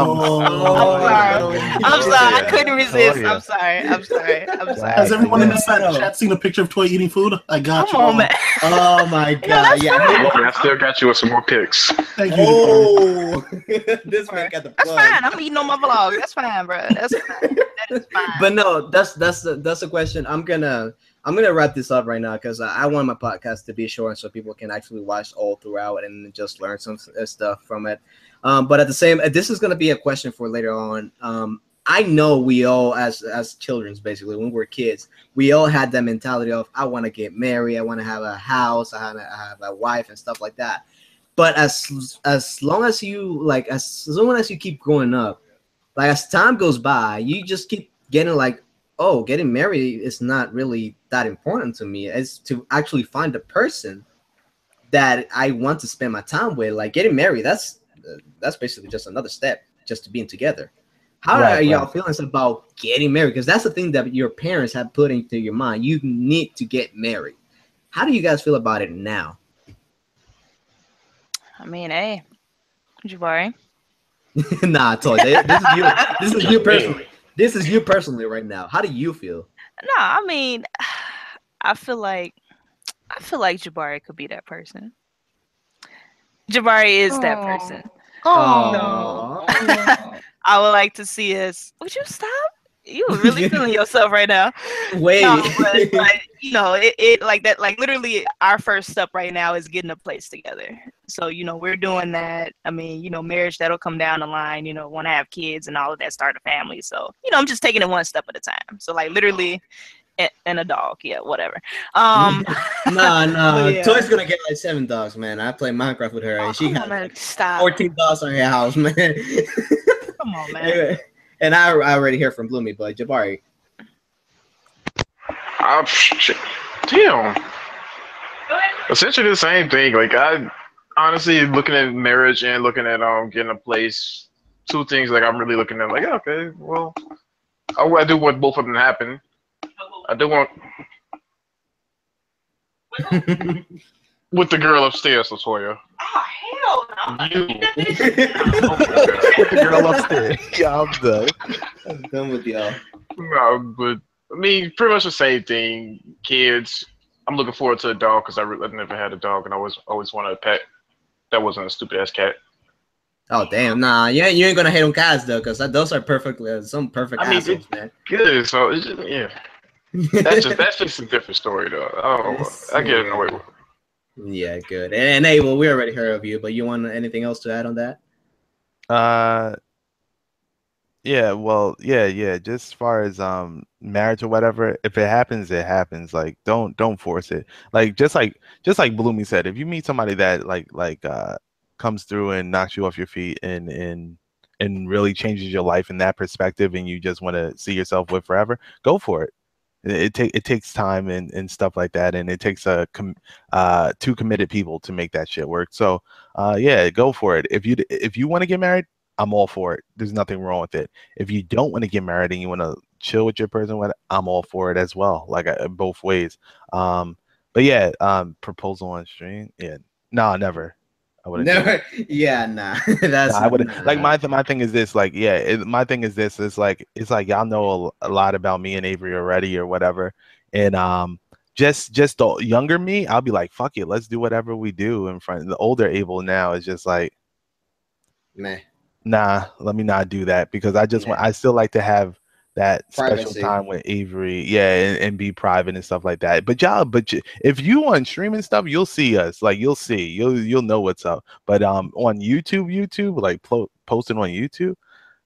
I'm sorry. I couldn't resist. I'm sorry. Has everyone in this chat seen a picture of Toy eating food? I got you. Man. Oh my god! I still got you with some more pics. Thank you. Oh, this man got the plug. That's fine. I'm eating on my vlog. That's fine, bro. That's fine. That is fine. But no, that's the question. I'm gonna wrap this up right now because I want my podcast to be short so people can actually watch all throughout and just learn some stuff from it. But at the same, this is going to be a question for later on. I know we all, as children, basically, when we're kids, we all had that mentality of, I want to get married, I want to have a house, I want to have a wife and stuff like that. But as long as you keep growing up, like as time goes by, you just keep getting like, oh, getting married is not really that important to me. It's to actually find a person that I want to spend my time with. Like getting married, that's basically just another step just to being together. How are y'all feeling about getting married? Because that's the thing that your parents have put into your mind. You need to get married. How do you guys feel about it now? I mean, hey, Jabari. Nah, Toy. This is you personally. This is you personally right now. How do you feel? No, I mean, I feel like Jabari could be that person. Jabari is that person. Oh, no. I would like to see us. Would you stop? You were really feeling yourself right now. Wait, no, but it like that. Like literally, our first step right now is getting a place together. So we're doing that. I mean, marriage that'll come down the line. Want to have kids and all of that, start a family. So I'm just taking it one step at a time. So like literally. And a dog, yeah, whatever. No. Yeah. Toy's gonna get like 7 dogs, man. I play Minecraft with her, and she has 14 dogs on her house, man. Come on, man. Anyway, and I already hear from Bloomy, but Jabari. Damn. Essentially the same thing. Like I honestly looking at marriage and looking at getting a place two things like I'm really looking at like, yeah, okay, well, I do want both of them to happen. I do want with the girl upstairs, Latoya. Oh hell no! You. With the girl upstairs. Yeah, I'm done. I'm done with y'all. No, but I mean, pretty much the same thing. Kids. I'm looking forward to a dog because I never had a dog and I always wanted a pet. That wasn't a stupid ass cat. Oh damn, nah, yeah, you ain't gonna hate on cats though, because those are perfectly some perfect assholes, man. Good, so it's just, yeah. That's just a different story though. I get it away with. Yeah, good. And Abel, we already heard of you, but you want anything else to add on that? Yeah, well, yeah. Just as far as marriage or whatever, if it happens, it happens. Like, don't force it. Like, just like Bloomy said, if you meet somebody that comes through and knocks you off your feet and really changes your life in that perspective, and you just want to see yourself with forever, go for it. It takes time and stuff like that, and it takes two committed people to make that shit work. So, yeah, go for it. If you want to get married, I'm all for it. There's nothing wrong with it. If you don't want to get married and you want to chill with your person, I'm all for it as well. Like both ways. But yeah, proposal on stream. Yeah, no, never. I wouldn't. Never. Yeah, nah. That's. I would like my thing is this. Like, yeah, my thing is this. It's like y'all know a lot about me and Avery already or whatever, and just the younger me, I'll be like, fuck it, let's do whatever we do in front. The older Abel now is just like, meh. Nah, let me not do that because I still like to have that Privacy. special time with Avery, yeah, and be private and stuff like that. But if you on streaming stuff, you'll see us. Like you'll know what's up. But on YouTube, like posting on YouTube,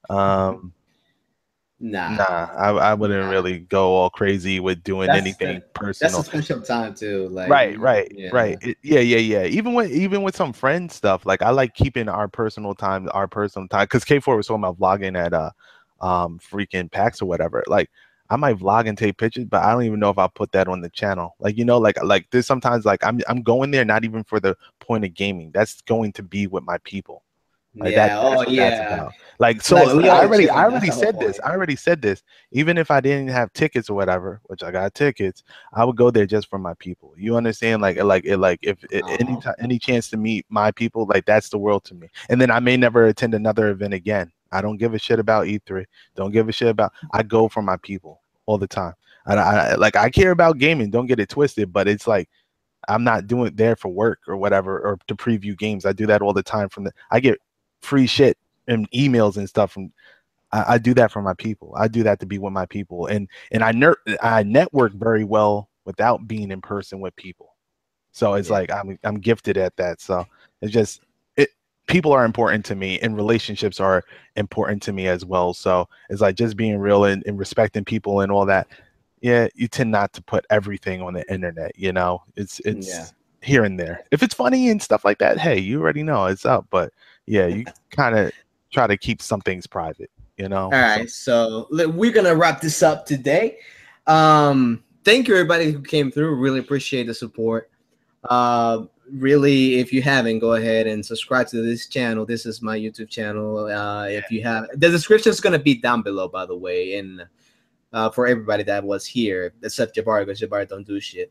nah, I wouldn't really go all crazy with doing anything personal. That's a special time too. Like right. Yeah. Even with some friend stuff, like I like keeping our personal time. Because K4 was talking about vlogging at freaking PAX or whatever. Like I might vlog and take pictures, but I don't even know if I'll put that on the channel. Like like there's sometimes like I'm going there not even for the point of gaming. That's going to be with my people. Like yeah. Like so, I already said this. I already said this. Even if I didn't have tickets or whatever, which I got tickets, I would go there just for my people. You understand? If any chance to meet my people, like that's the world to me. And then I may never attend another event again. I don't give a shit about E3. Don't give a shit about. I go for my people all the time. And I care about gaming. Don't get it twisted. But it's like I'm not doing it there for work or whatever or to preview games. I do that all the time. I get free shit and emails and stuff from. I do that for my people. I do that to be with my people, and I network very well without being in person with people. So it's like I'm gifted at that. So it's just people are important to me, and relationships are important to me as well. So it's like just being real and respecting people and all that. Yeah, you tend not to put everything on the internet. You know, it's here and there. If it's funny and stuff like that, hey, you already know it's up. But yeah, you kind of try to keep some things private, you know. All right, so we're gonna wrap this up today. Thank you everybody who came through. Really appreciate the support. Really, if you haven't, go ahead and subscribe to this channel. This is my YouTube channel. If you have, the description is gonna be down below, by the way, and for everybody that was here, except Jabari, because Jabari don't do shit.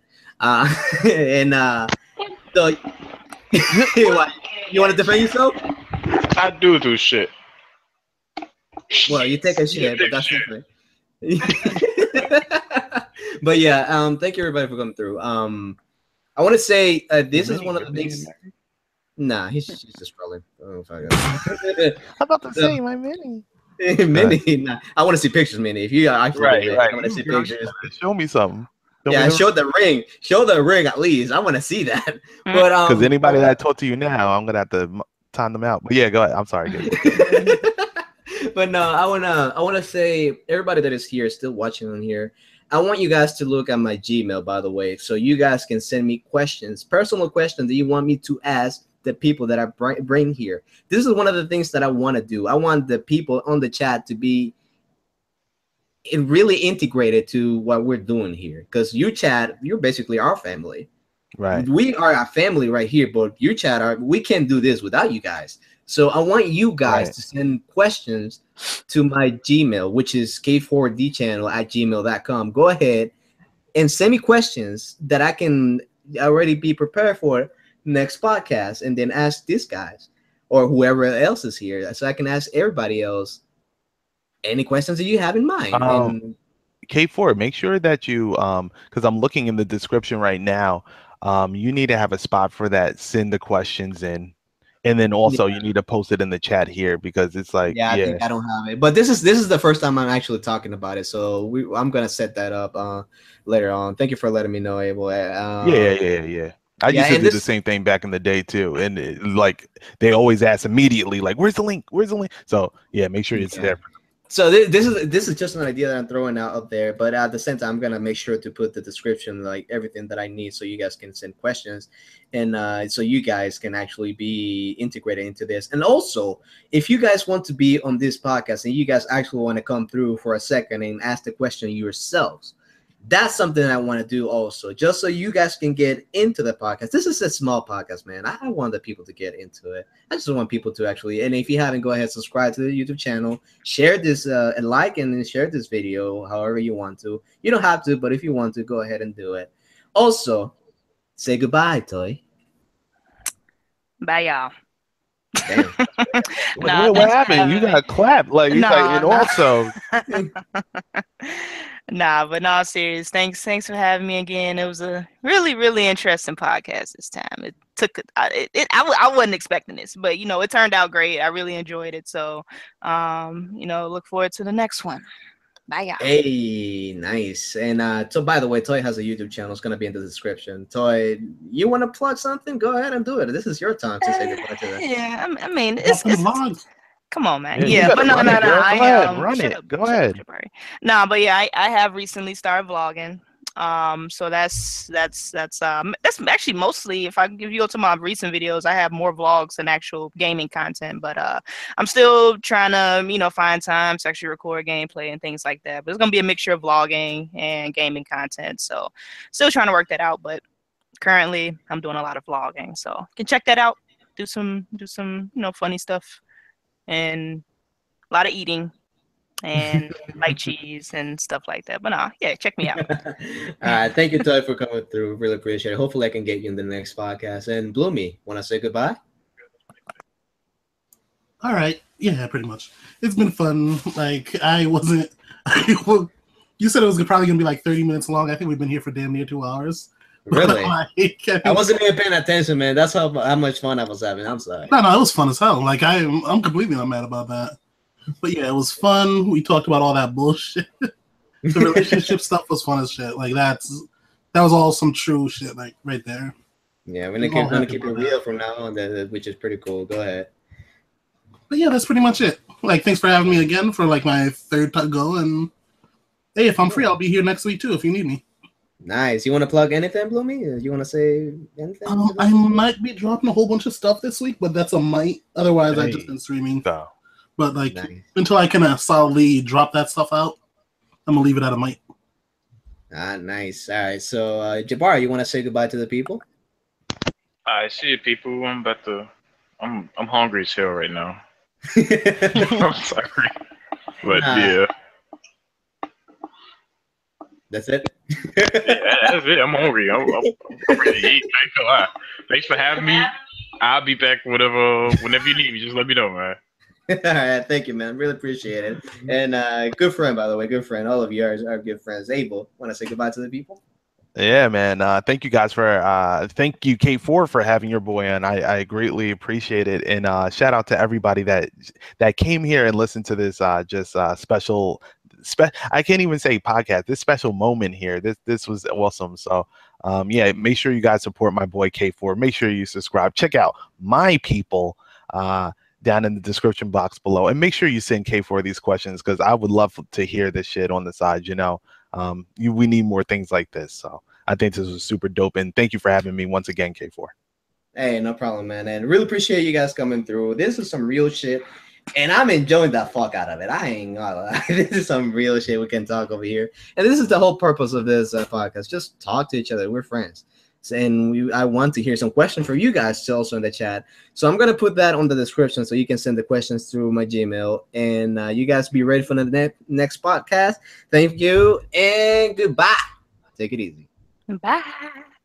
So you want to defend yourself? I do shit. Well, you take a shit, but that's different. But yeah, thank you everybody for coming through. I want to say this is one of the things. Nah, he's just scrolling. Oh, I'm about to say my mini. Mini, nah. I want to see pictures, Mini. If you actually right. I want to see pictures. Show me something. Show the ring. Show the ring at least. I want to see that. But because anybody that talk to you now, I'm gonna have to time them out. But yeah, go ahead. I'm sorry. But no, I wanna say everybody that is here, still watching on here, I want you guys to look at my Gmail, by the way, so you guys can send me questions, personal questions that you want me to ask the people that I bring here. This is one of the things that I want to do. I want the people on the chat to be really integrated to what we're doing here, because you chat, you're basically our family. Right. We are a family right here, but you chat, we can't do this without you guys. So I want you guys to send questions to my Gmail, which is k4dchannel@gmail.com. Go ahead and send me questions that I can already be prepared for next podcast, and then ask these guys or whoever else is here, so I can ask everybody else any questions that you have in mind. And K4, make sure that you because I'm looking in the description right now. You need to have a spot for that. Send the questions in. And then also you need to post it in the chat here, because it's like I think I don't have it, but this is the first time I'm actually talking about it, so I'm gonna set that up later on. Thank you for letting me know, Abel. Yeah. I used to do the same thing back in the day too, and like they always ask immediately, like, "Where's the link? Where's the link?" So yeah, make sure it's there. So this is just an idea that I'm throwing out up there, but at the same time, I'm gonna make sure to put the description, like everything that I need, so you guys can send questions, and so you guys can actually be integrated into this. And also, if you guys want to be on this podcast and you guys actually want to come through for a second and ask the question yourselves, that's something I want to do also, just so you guys can get into the podcast. This is a small podcast, man. I want the people to get into it. I just want people to actually, and if you haven't, go ahead, subscribe to the YouTube channel, share this and like and share this video however you want to. You don't have to, but if you want to, go ahead and do it. Also, say goodbye, Toy. Bye, y'all. What happened? You got clapped. Like, and also. But no, serious. Thanks for having me again. It was a really, really interesting podcast this time. It took I wasn't expecting this, but it turned out great. I really enjoyed it. So, look forward to the next one. Bye, y'all. Hey, nice. And so, by the way, Toy has a YouTube channel. It's gonna be in the description. Toy, you want to plug something? Go ahead and do it. This is your time to say goodbye to that. Yeah, I mean, it's come on, man. Yeah, but no. Run it. Go ahead. No, but yeah, I have recently started vlogging. So that's actually mostly, if I give you to my recent videos, I have more vlogs than actual gaming content. But I'm still trying to find time to actually record gameplay and things like that. But it's gonna be a mixture of vlogging and gaming content. So still trying to work that out. But currently, I'm doing a lot of vlogging. So you can check that out. Do some funny stuff. And a lot of eating and like cheese and stuff like that. But check me out. All right, thank you, Toy, for coming through. Really appreciate it. Hopefully I can get you in the next podcast. And Bloomy, want to say goodbye? All right. Yeah, pretty much. It's been fun. Like, you said it was probably going to be like 30 minutes long. I think we've been here for damn near 2 hours. Really? I wasn't even paying attention, man. That's how much fun I was having. I'm sorry. No, it was fun as hell. Like, I'm completely not mad about that. But yeah, it was fun. We talked about all that bullshit. The relationship stuff was fun as shit. Like, that was all some true shit, like, right there. Yeah, we're gonna keep it real from now on, which is pretty cool. Go ahead. But yeah, that's pretty much it. Like, thanks for having me again for like my third go. And hey, if I'm free, I'll be here next week too if you need me. Nice. You want to plug anything, Bloomy? You want to say anything? I might be dropping a whole bunch of stuff this week, but that's a might. Otherwise, I've just been streaming. So. But like, until I can solidly drop that stuff out, I'm gonna leave it at a might. Nice. All right. So, Jabbar, you want to say goodbye to the people? I see you, people. I'm hungry as hell right now. I'm sorry, but yeah. That's it. Yeah, that's it. I'm hungry. I'm ready to eat. Thanks for having me. I'll be back whenever you need me. Just let me know, man. All right, thank you, man. Really appreciate it. And good friend, by the way, good friend. All of you are good friends. Abel, want to say goodbye to the people? Yeah, man. Thank you guys thank you, K4, for having your boy on. I greatly appreciate it. And shout out to everybody that came here and listened to this special. I can't even say podcast. This special moment here. This was awesome. So yeah, make sure you guys support my boy K4. Make sure you subscribe. Check out my people down in the description box below, and make sure you send K4 these questions, because I would love to hear this shit on the side. We need more things like this. So I think this was super dope, and thank you for having me once again, K4. Hey, no problem, man. And really appreciate you guys coming through. This is some real shit. And I'm enjoying the fuck out of it. I ain't gonna lie. This is some real shit we can talk over here. And this is the whole purpose of this podcast. Just talk to each other. We're friends. And I want to hear some questions for you guys also in the chat. So I'm going to put that on the description so you can send the questions through my Gmail. And you guys be ready for the next podcast. Thank you and goodbye. Take it easy. Bye.